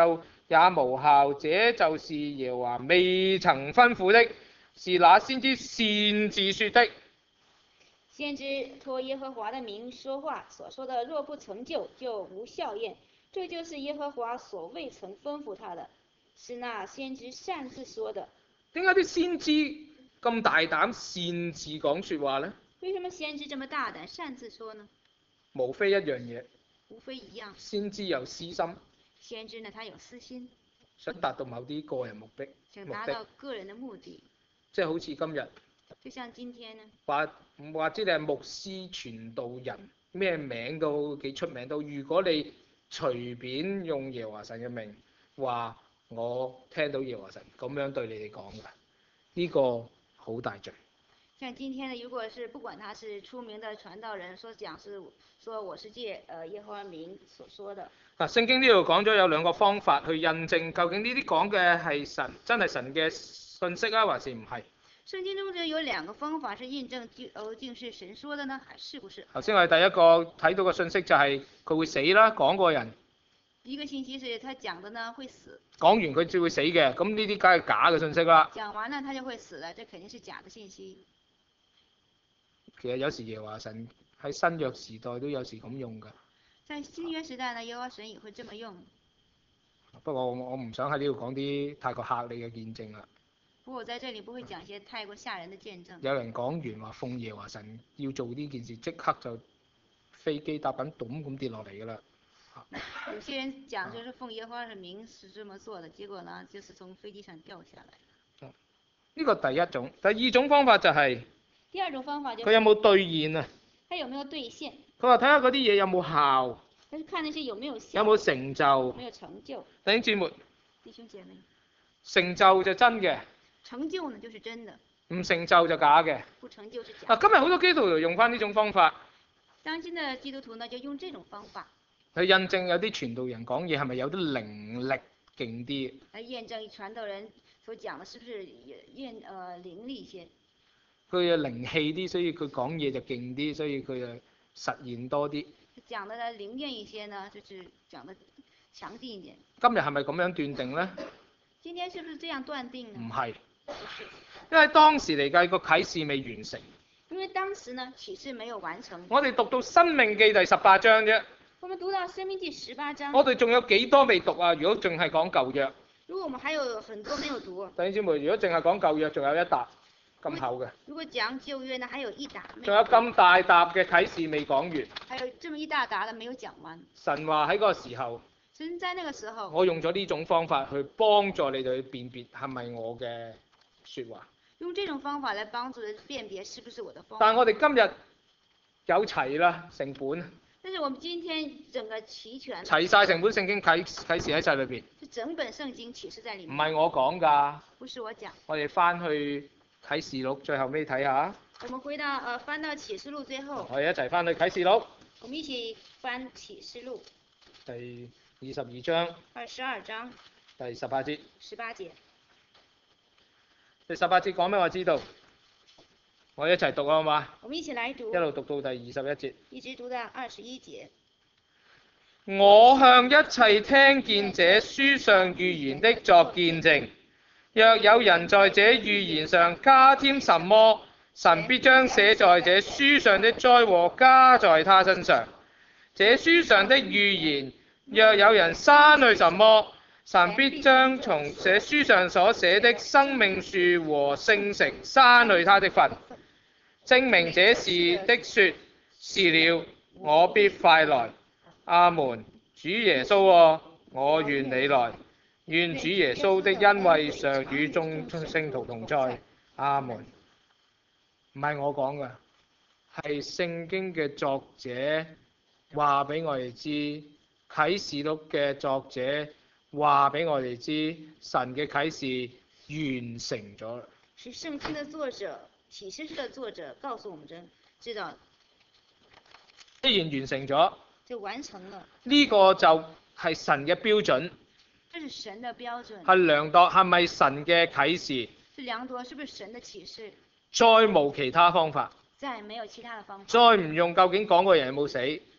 也無效。這就是耶和華未曾吩咐的，是那先知擅自說的。 先知托耶和華的名說話所說的，若不成就，就無效驗。這就是耶和華所未曾吩咐他的，是那先知擅自說的。 點解啲先知咁大膽擅自講説話呢？ 為什麼先知這麼大膽擅自說呢？ 無非一樣嘢， 無非一樣， 先知有私心， 先知呢，他有私心， 想達到某啲個人目的， 想達到個人的目的。 即係好似今日， 就像今天呢， 或者你係牧師傳道人，咩名都幾出名都，如果你隨便用耶和華神嘅名話，我聽到耶和華神咁樣對你哋講㗎，呢個好大罪。 像今天呢，如果是不管他是出名的傳道人，說我是借耶和華名所說的。 聖經呢度講咗有兩個方法去印證究竟呢啲講嘅係神真係神嘅信息啊，還是唔係？ 聖經中就有兩個方法是印證究竟是神說的呢，還是不是？ 頭先我哋第一個睇到嘅信息就係佢會死啦，講個人。 一個信息是他講的呢會死。 講完佢就會死嘅，咁呢啲梗係假嘅信息啦。 講完了他就會死了，這肯定是假的信息。 其實有時耶和華神喺新約時代都有時咁用㗎。 在新約時代呢，耶和華神也會這麼用。 不過我唔想喺呢度講啲太過嚇你嘅見證啦。 不過我在這裡不會講一些太過嚇人的見證。 有人講完話奉耶和華神要做呢件事，即刻就飛機搭緊咚咁跌落嚟㗎啦。 有些人講就是奉耶和華的名是這麼做的，結果呢就是從飛機上掉下來。 呢個第一種，第二種方法就係。 第二種方法就是。 佢有冇兌現啊？ 他有沒有兌現？ 佢話睇下嗰啲嘢有冇效。 但是看那些有沒有效。 有冇成就？ 沒有成就。 弟兄姊妹。 弟兄姐妹。 成就就真嘅。 成就呢就是真的。 唔成就就假嘅。 不成就是假的。 今日好多基督徒用翻呢種方法。 當今的基督徒呢就用這種方法。 去印證有啲傳道人講嘢係咪有啲靈力勁啲？ 嚟驗證傳道人所講的是不是靈力一些？佢有靈氣啲，所以佢講嘢就勁啲，所以佢就實現多啲。 講得靈驗一些呢，就是講得強勁一點。 今日係咪咁樣斷定呢？ 今天是不是這樣斷定呢？ 唔係，因為當時嚟計個啟示未完成。 因為當時呢啟示沒有完成。 我哋讀到《申命記》第18章啫。 我們讀到《申命記》18章。 我哋仲有幾多未讀啊？如果淨係講舊約。 如果我們還有很多沒有讀。 弟兄姊妹，如果淨係講舊約，仲有一沓咁厚嘅。 如果講舊約呢，還有一沓。 仲有咁大沓嘅啟示未講完。 還有這麼一大沓的沒有講完。 神話喺嗰個時候。 神在那個時候。 我用咗呢種方法去幫助你哋去辨別係咪我嘅説話。 用這種方法來幫助人辨別是不是我的方法。 但係我哋今日有齊啦，成本。 但是我們今天整個齊全。 齊晒成本聖經啟示喺晒裏邊。 就整本聖經啟示在裡面。 唔係我講㗎。 不是我講。 我哋翻去啟示錄最後尾睇下。 我們翻到啟示錄最後。 我哋一齊翻去啟示錄。 我們一起翻啟示錄。 第22章。 22章。 第18節。 18節。 第18節講咩？我知道。我哋一齊讀好嘛？ 我們一起來讀。 一路讀到第21節。 一直讀到21節。 我向一切聽見這書上預言的作見證，若有人在這預言上加添什麼，神必將寫在這書上的災禍加在他身上。這書上的預言，若有人刪去什麼，神必將從這書上所寫的生命樹和聖城刪去他的份。證明這事的說，是了，我必快來。阿門。主耶穌啊，我願你來。願主耶穌的恩惠常與眾聖徒同在。阿門。唔係我講㗎，係聖經嘅作者話俾我哋知，啟示錄嘅作者話俾我哋知，神嘅啟示完成咗啦。 是聖經的作者。啟示書的作者告訴我們知道， 既然完成咗， 就完成了。 呢個就係神嘅標準。 這是神的標準。 係量度係咪神嘅啟示？ 是量度是不是神的啟示？ 再無其他方法。 再沒有其他的方法。 再唔用究竟講個人有冇死？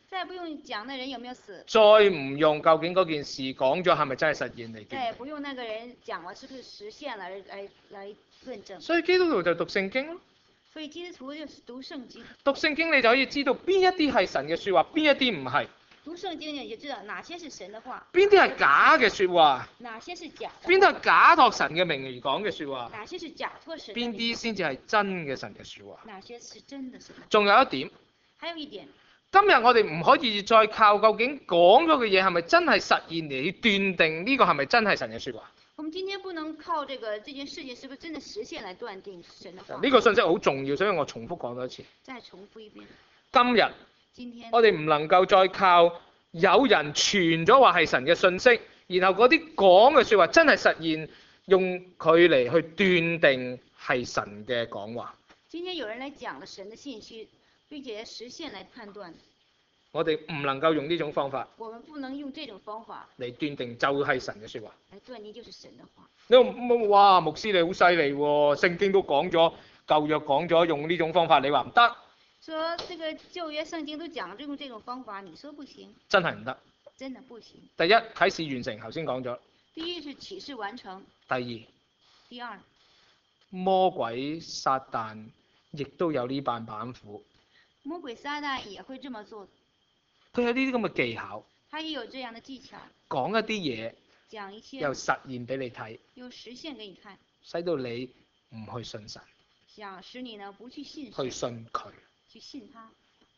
再不用講那人有沒有死， 再唔用究竟嗰件事講咗係咪真係實現嚟斷定。 再不用那個人講了是不是實現了來論證。 所以基督徒就讀聖經咯。 所以基督徒就是讀聖經。 讀聖經你就可以知道邊一啲係神嘅説話，邊一啲唔係。 讀聖經你就知道哪些是神的話， 邊啲係假嘅説話， 哪些是假的話， 邊啲係假託神嘅名而講嘅説話， 哪些是假託神的邊名， 啲先至係真嘅神嘅説話。 哪些是真的神的話。 仲有一點， 還有一點， 今日我哋唔可以再靠究竟講咗嘅嘢係咪真係實現嚟斷定呢個係咪真係神嘅説話。 我們今天不能靠這件事情是不是真的實現來斷定神的話。 呢個信息好重要，所以我重複講多一次。 再重複一遍。 今日今天我哋唔能夠再靠有人傳咗話係神嘅信息，然後嗰啲講嘅説話真係實現，用佢嚟去斷定係神嘅講話。 今天有人來講了神的信息，並且實現來判斷。 我哋唔能夠用呢種方法我們不能用這種方法嚟斷定就係神嘅説話。 來斷定就是神的話。 你話哇，牧師你好犀利喎，聖經都講咗，舊約講咗用呢種方法，你話唔得？ 說這個舊約聖經都講用這種方法，你說不行？ 真係唔得。 真的不行。 第一，啟示完成，頭先講咗。 第一是啟示完成。 第二， 第二， 魔鬼撒旦亦都有呢班板斧。 魔鬼撒旦也會這麼做。 佢有呢啲咁嘅技巧。 他也有這樣的技巧。 講一啲嘢， 講一些又實現俾你睇， 又實現給你看， 使到你唔去信神， 想使你呢不去信神， 去信佢。 去信他。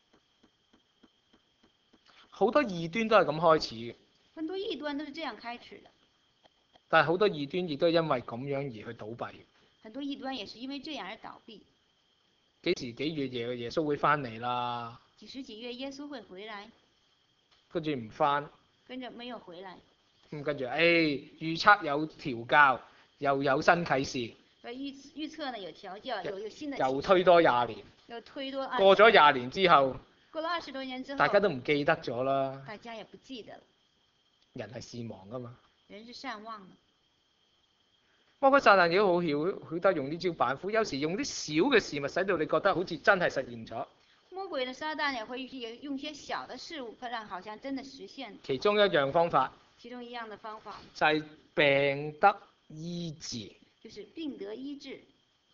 好多異端都係咁開始嘅， 很多異端都是這樣開始的， 但係好多異端亦都係因為咁樣而去倒閉。 很多異端也是因為這樣而倒閉。 幾時幾月耶穌會翻嚟啦？ 幾時幾月耶穌會回來？ 跟住唔翻， 跟着沒有回來。 咁跟住預測有調教，又有新啟示， 預測呢有調教，有新的又推多20年， 又推多20年， 過咗20年之後， 過了20多年之後， 大家都唔記得咗啦。 大家也不記得了。 人係善忘噶嘛。 人是善忘的。 魔鬼撒旦亦都好曉得用呢招板斧，有時用啲小嘅事物，使到你覺得好似真係實現咗。 魔鬼的撒旦也會用些小的事物，讓好像真的實現。 其中一樣方法， 其中一樣的方法就係病得醫治。 就是病得醫治。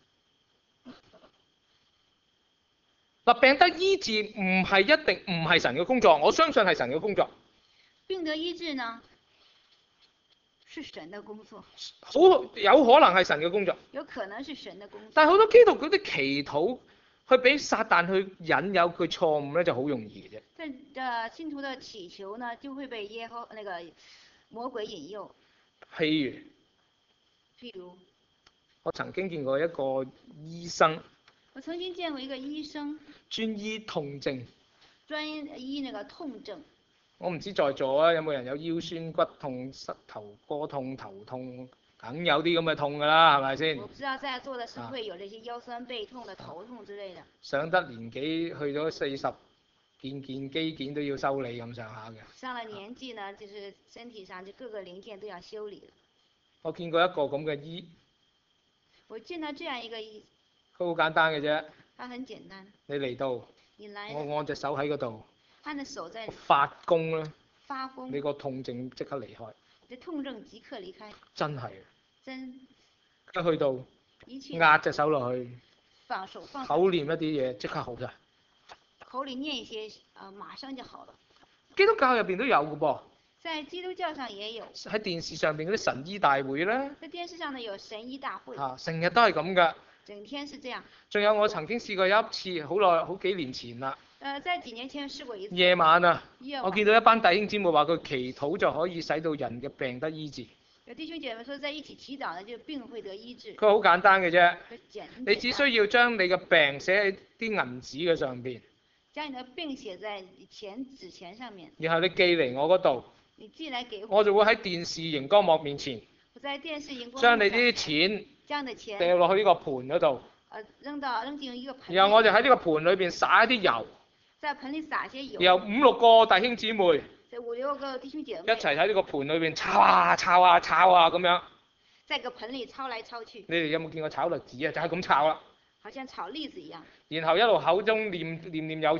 嗱，病得醫治唔係一定唔係神嘅工作，我相信係神嘅工作。 病得醫治呢，是神的工作。 好有可能係神嘅工作。 有可能是神的工作。 但係好多基督徒嗰啲祈禱，去俾撒旦去引誘佢錯誤咧，就好容易嘅啫。 但信徒的祈求呢，就會被那個魔鬼引誘。 譬如，我曾經見過一個醫生。 我曾經見過一個醫生。 專醫痛症。 專醫那個痛症。 我唔知在座啊，有冇人有腰酸骨痛、膝頭哥痛、頭痛，梗有啲咁嘅痛㗎啦，係咪先？ 我不知道在座的是會有這些腰酸背痛的、頭痛之類的。 上得年紀去咗40，件機件都要修理咁上下嘅。 上了年紀呢，就是身體上就各個零件都要修理。 我見過一個咁嘅醫。 我見到這樣一個醫。 佢好簡單嘅啫。 它很簡單。 你嚟到。 你來。 我按隻手喺嗰度。 按隻手在。 發功啦。 發功。 你個痛症即刻離開。 你痛症即刻離開。 真係。 真。 一去到。壓隻手落去。 放手。 口念一啲嘢，即刻好晒。 口裡念一些，馬上就好了。 基督教入邊都有嘅噃。 在基督教上也有。喺電視上邊嗰啲神醫大會咧。 在電視上呢有神醫大會。 成日都係咁㗎。 整天是這樣。 仲有我曾經試過一次，好幾年前啦。 在幾年前試過一次。 夜晚啊。 夜晚。 我見到一班弟兄姊妹話佢祈禱就可以使到人嘅病得醫治。 有弟兄姐妹說在一起祈禱呢，就病會得醫治。 佢好簡單嘅啫。你只需要將你嘅病寫喺啲銀紙嘅上邊。 將你的病寫在紙錢上面。 然後你寄嚟我嗰度。 你寄來給我。 我就會喺電視熒光幕面前。 我在電視熒光幕將你啲錢。將你錢。掉落去呢個盤嗰度。 扔進一個盆。 然後我就喺呢個盤裏邊撒一啲油。 在盆裡撒些油。 然後5、6個弟兄姊妹。 5、6個弟兄姐妹。 一齊喺呢個盤裏邊炒啊炒啊炒啊咁樣。 在個盆裡炒來炒去。 你哋有冇見過炒栗子啊？就係咁炒啦。 好像炒栗子一樣。 然後一路口中念有詞。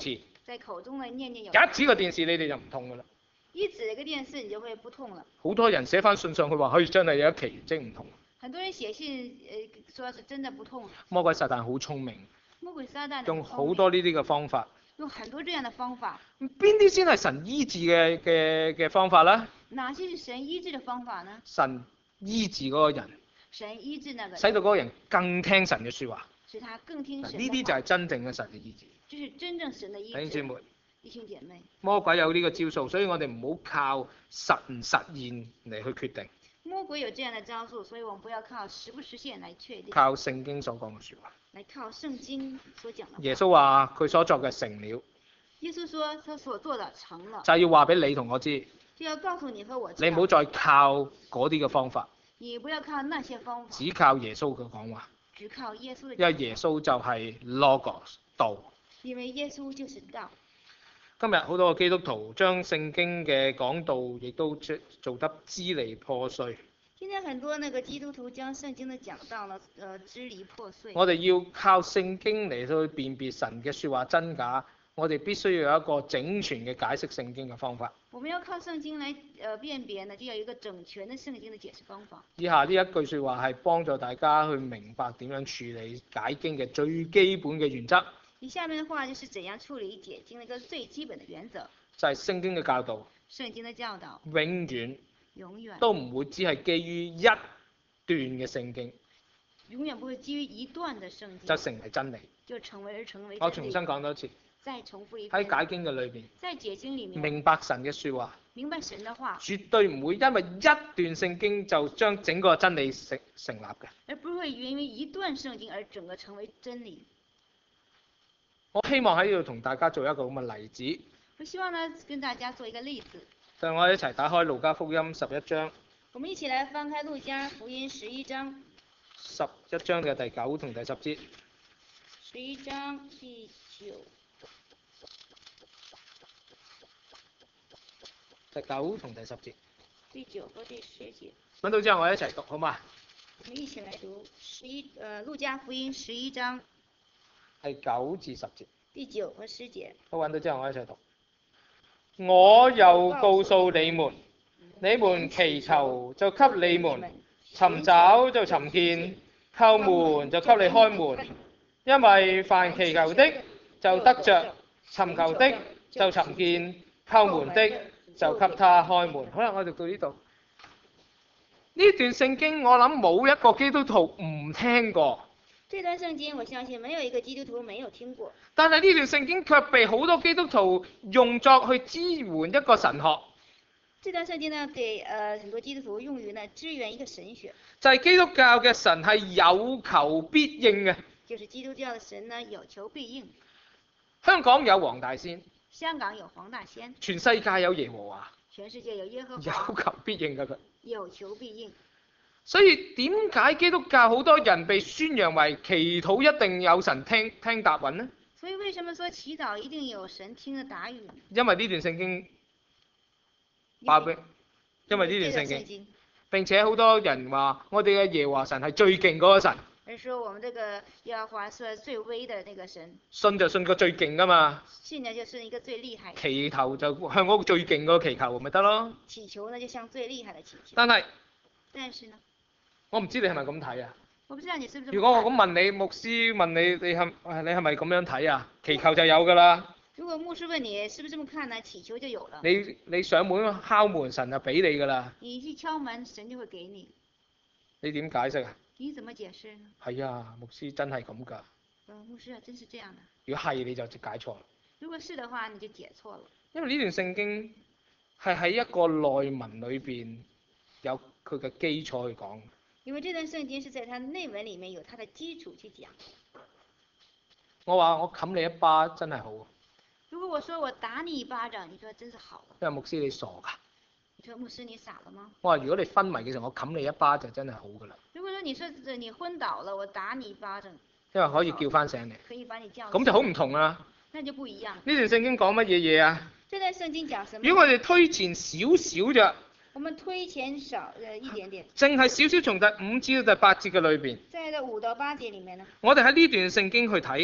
在口中呢念念有一指個電視你哋就唔痛㗎啦。 一指一個電視你就會不痛了。 好多人寫翻信上去話，可以真係有一奇蹟唔痛。 很多人寫信說是真的不痛。 魔鬼撒旦好聰明， 魔鬼撒旦用好多呢啲嘅方法。 用很多這樣的方法。 邊啲先係神醫治嘅方法呢？ 哪些是神醫治的方法呢？ 神醫治嗰個人， 神醫治那個人， 使到嗰個人更聽神嘅説話。 使他更聽神的話。 呢啲就係真正嘅神嘅醫治。 這是真正神的醫治。 弟兄姊妹， 弟兄姐妹， 魔鬼有呢個招數，所以我哋唔好靠實唔實現嚟去決定。 魔鬼有這樣的招數，所以我們不要靠實不實現來確定。 靠聖經所講嘅説話。 來靠聖經所講的話。 耶穌話佢所作嘅成了。 耶穌說他所做的成了。 就係要話俾你同我知。 就要告訴你和我知。 你唔好再靠嗰啲嘅方法。 你不要靠那些方法。 只靠耶穌嘅講話。 只靠耶穌的。 因為耶穌就係 Logos 道。 因為耶穌就是道。 今日好多個基督徒將聖經嘅講道亦都做得支離破碎。 今天很多那個基督徒將聖經的講道呢，支離破碎。 我哋要靠聖經嚟去辨別神嘅説話真假，我哋必須要有一個整全嘅解釋聖經嘅方法。 我們要靠聖經來辨別呢，就要有一個整全的聖經的解釋方法。 以下呢一句説話係幫助大家去明白點樣處理解經嘅最基本嘅原則。 以下面的話就是怎樣處理解經的一個最基本的原則。 就係聖經嘅教導。 聖經的教導。 永遠都唔會只係基於一段嘅聖經。 永遠不會基於一段的聖經。 就成為真理。 就成為真理。 我重新講多次。 再重複一遍。 喺解經嘅裏邊。 在解經裡面。 明白神嘅説話。 明白神的話。 絕對唔會因為一段聖經就將整個真理成立嘅。 而不會因為一段聖經而整個成為真理。 我希望喺呢度同大家做一個咁嘅例子。 我希望呢跟大家做一個例子。 就我哋一齊打開路加福音11章。 我們一起來翻開路加福音11章。 11章嘅第9同第10節。 11章第9。 第9同第10節。 第9和第10節。 揾到之後我哋一齊讀好嘛？ 我們一起來讀路加福音11章。 第9至10節。 第9和10節。 我揾到之後我一齊讀。我又告訴你們，你們祈求就給你們，尋找就尋見，叩門就給你開門。因為凡祈求的就得着，尋求的就尋見，叩門的就給他開門。好啦，我哋到呢度。呢段聖經我諗冇一個基督徒唔聽過。 這段聖經我相信沒有一個基督徒沒有聽過。 但係呢段聖經卻被好多基督徒用作去支援一個神學。 這段聖經呢，給很多基督徒用於呢支援一個神學。 就係基督教嘅神係有求必應嘅。 就是基督教嘅神呢有求必應。 香港有黃大仙。 香港有黃大仙。 全世界有耶和華。 全世界有耶和華。 有求必應㗎佢。 有求必應。 所以點解基督教好多人被宣揚為祈禱一定有神聽答允呢？ 所以為什麼說祈禱一定有神聽的答允？ 因為呢段聖經話俾，因為呢段聖經，並且好多人話我哋嘅耶和華神係最勁嗰個神。 而說我們這個耶和華是最威的那個神。 信就信個最勁㗎嘛。 信呢就信一個最厲害。 祈求就向嗰個最勁嗰個祈求咪得咯。 祈求呢就向最厲害的祈求。 但是呢？ 我唔知你係咪咁睇啊？ 我不知道你是不是。 如果我咁問你，牧師問你，你係咪咁樣睇啊？祈求就有㗎啦。 如果牧師問你，是不是這麼看呢？祈求就有了。 你上門敲門，神就俾你㗎啦。 你去敲門，神就會給你。 你點解釋啊？ 你怎麼解釋呢？ 係啊，牧師真係咁㗎。 牧師啊，真是這樣的。 如果係你就解錯啦。 如果是的話，你就解錯了。 因為呢段聖經係喺一個內文裏邊有佢嘅基礎去講。 因為這段聖經是在它內文裡面有它的基礎去講。 我話我冚你一巴真係好。 如果我說我打你一巴掌，你說真是好。 因為牧師你傻㗎。 你說牧師你傻了嗎？ 我話如果你昏迷嘅時候，我冚你一巴就真係好㗎啦。 如果說你說你昏倒了，我打你一巴掌。 因為可以叫翻醒你。 可以把你叫。 咁就好唔同啦。 那就不一樣。呢段聖經講乜嘢嘢啊？ 這段聖經講什麼？ 如果我哋推前少少咋？ 我們推前少一點點。 淨係少少從第5至到第8節嘅裏邊。 在這5到8節裡面呢？ 我哋喺呢段聖經去睇。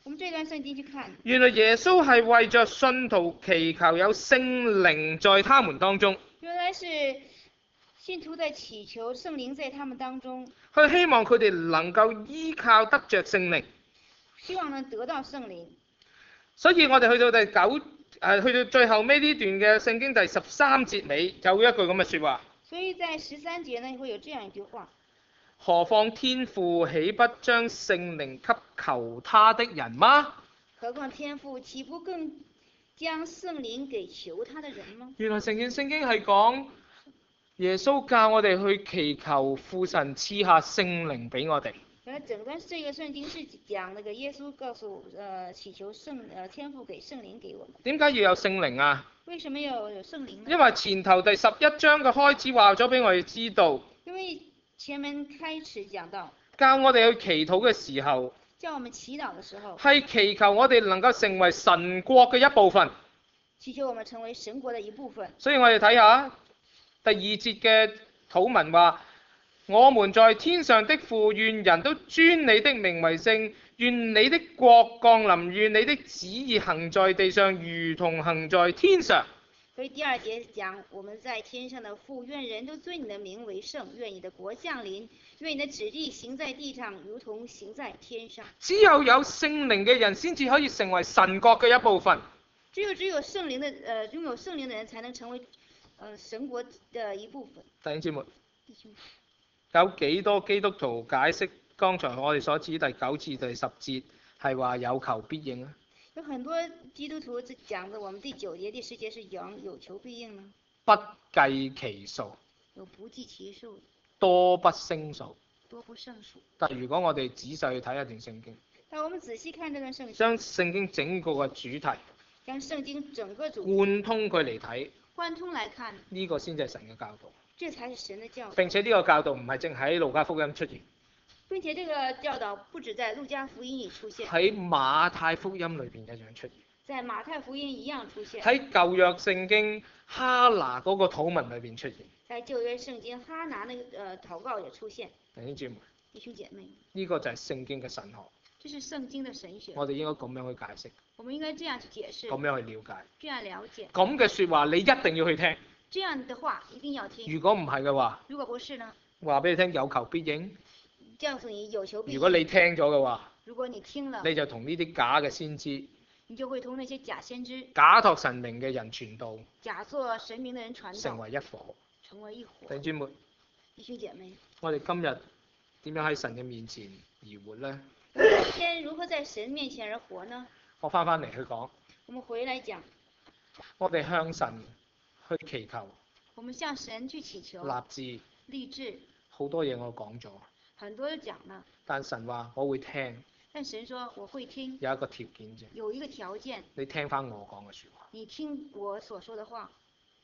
我們這段聖經去看， 原來耶穌係為着信徒祈求有聖靈在他們當中， 原來是信徒在祈求聖靈在他們當中， 佢希望佢哋能夠依靠得着聖靈。 希望能得到聖靈。 所以我哋去到最後尾呢段嘅聖經第13節尾有一句咁嘅説話。 所以在13節呢會有這樣一句話： 何況天父豈不將聖靈給求他的人嗎？ 何況天父豈不更將聖靈給求他的人嗎？ 原來成件聖經係講耶穌教我哋去祈求父神賜下聖靈俾我哋。 原來整段這個聖經是講那個耶穌告訴祈求天父給聖靈給我們。 點解要有聖靈啊？ 為什麼要有聖靈呢？ 因為前頭第11章嘅開始話咗俾我哋知道， 因為前面開始講到， 教我哋去祈禱嘅時候， 叫我們祈禱的時候， 係祈求我哋能夠成為神國嘅一部分。 祈求我們成為神國的一部分。 所以我哋睇下第2節嘅禱文話：我們在天上的父，願人都尊你的名為聖，願你的國降臨，願你的旨意行在地上，如同行在天上。 所以第2節講，我們在天上的父，願人都尊你的名為聖，願你的國降臨，願你的旨意行在地上，如同行在天上。 只有聖靈嘅人先至可以成為神國嘅一部分。 只有擁有聖靈的人才能成為神國的一部分。 弟兄姊妹，有幾多基督徒解釋剛才我哋所指第9至第10節係話有求必應啊？ 有很多基督徒講的，我們第9節、第10節是有求必應呢？ 不計其數， 有不計其數， 多不勝數， 多不勝數。 但如果我哋仔細去睇一段聖經， 但我們仔細看這段聖經， 將聖經整個嘅主題將聖經整個主題貫通佢嚟睇， 貫通來看， 呢個先至係神嘅教導。 這才是神的教導。 並且呢個教導唔係淨喺路加福音出現， 並且這個教導不止在路加福音裏出現， 喺馬太福音裏邊一樣出現， 在馬太福音一樣出現， 喺舊約聖經哈拿嗰個禱文裏邊出現。 在舊約聖經哈拿那個禱告也出現。 弟兄姊妹， 弟兄姐妹， 呢個就係聖經嘅神學， 這是聖經的神學。 我哋應該咁樣去解釋， 我們應該這樣去解釋， 咁樣去了解， 這樣了解。 咁嘅説話你一定要去聽。 這樣的話一定要聽。 如果唔係嘅話， 如果不是呢？ 話俾你聽有求必應。 告訴你有求必應。 如果你聽咗嘅話， 如果你聽了， 你就同呢啲假嘅先知、 你就會同那些假先知、 假託神明嘅人傳道， 假作神明的人傳道， 成為一伙。 成為一伙。 弟兄姊妹， 弟兄姐妹， 我哋今日點樣喺神嘅面前而活呢？ 今天如何在神面前而活呢？ 我翻嚟去講， 我們回來講， 我哋向神去祈求， 我們向神去祈求， 立志， 立志， 好多嘢我講咗， 很多都講了， 但神話我會聽， 但神說我會聽， 有一個條件啫， 有一個條件， 你聽翻我講嘅説話， 你聽我所說的話。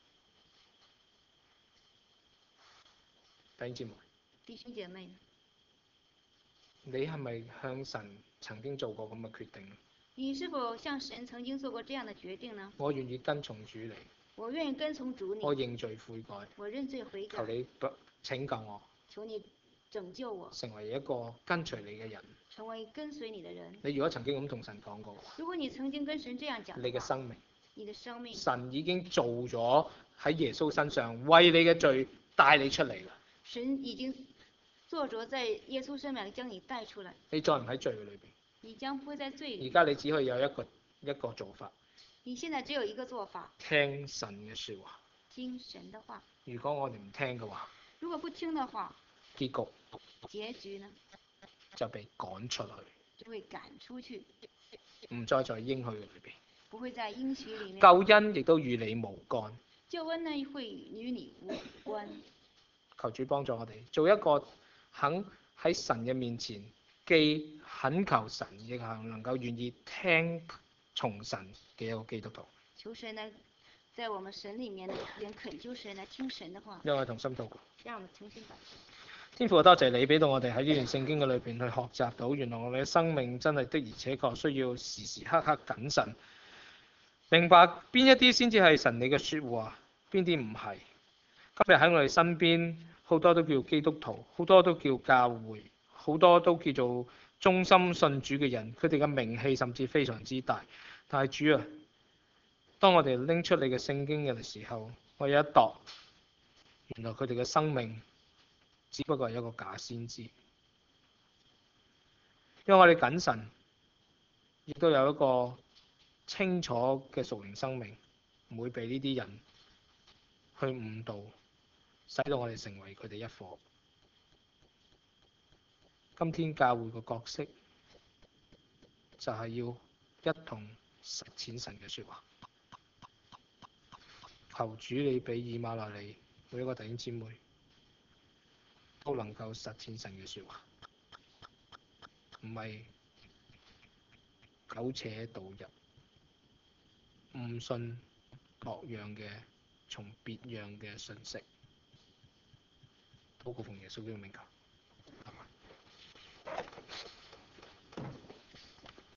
弟兄姊妹， 弟兄姐妹， 你係咪向神曾經做過咁嘅決定？ 你是否向神曾經做過這樣的決定呢？ 我願意跟從主你， 我願意跟從主你， 我認罪悔改， 我認罪悔改， 求你拯救我， 求你拯救我， 成為一個跟隨你嘅人。 成為跟隨你的人。 你如果曾經咁同神講過， 如果你曾經跟神這樣講， 你嘅生命， 你的生命， 神已經做咗喺耶穌身上，為你嘅罪帶你出嚟啦。 神已經做咗在耶穌身上將你帶出來， 你再唔喺罪裏邊， 你將不會在罪裏。 而家你只可以有一個做法， 你現在只有一個做法， 聽神嘅説話。 聽神的話。 如果我哋唔聽嘅話， 如果不聽的話， 結局結局呢？ 就被趕出去， 就會趕出去， 唔再在應許嘅裏邊。 不會在應許裏面。 救恩亦都與你無干。 救恩呢會與你無關。 求主幫助我哋，做一個肯喺神嘅面前，既懇求神，亦係能夠願意聽從神嘅一個基督徒。 求神呢，在我們神裡面呢，連懇求神來聽神的話。 讓我哋同心禱告。 讓我們同心禱告。 天父，多謝你俾到我哋喺呢段聖經嘅裏邊去學習到，原來我哋嘅生命真係的而且確需要時時刻刻謹慎，明白邊一啲先至係神你嘅説話，邊啲唔係。今日喺我哋身邊，好多都叫基督徒，好多都叫教會，好多都叫做忠心信主嘅人，佢哋嘅名氣甚至非常之大。但係主啊，當我哋拎出你嘅聖經嘅時候，我有一度，原來佢哋嘅生命只不過係一個假先知。因為我哋謹慎，亦都有一個清楚嘅屬靈生命，唔會被呢啲人去誤導，使到我哋成為佢哋一夥。今天教會嘅角色就係要一同實踐神嘅說話。求主你俾以馬內利每一個弟兄姊妹都能夠實踐神嘅說話，唔係苟且度日，誤信各樣嘅從別樣嘅信息。禱告奉耶穌基督名求。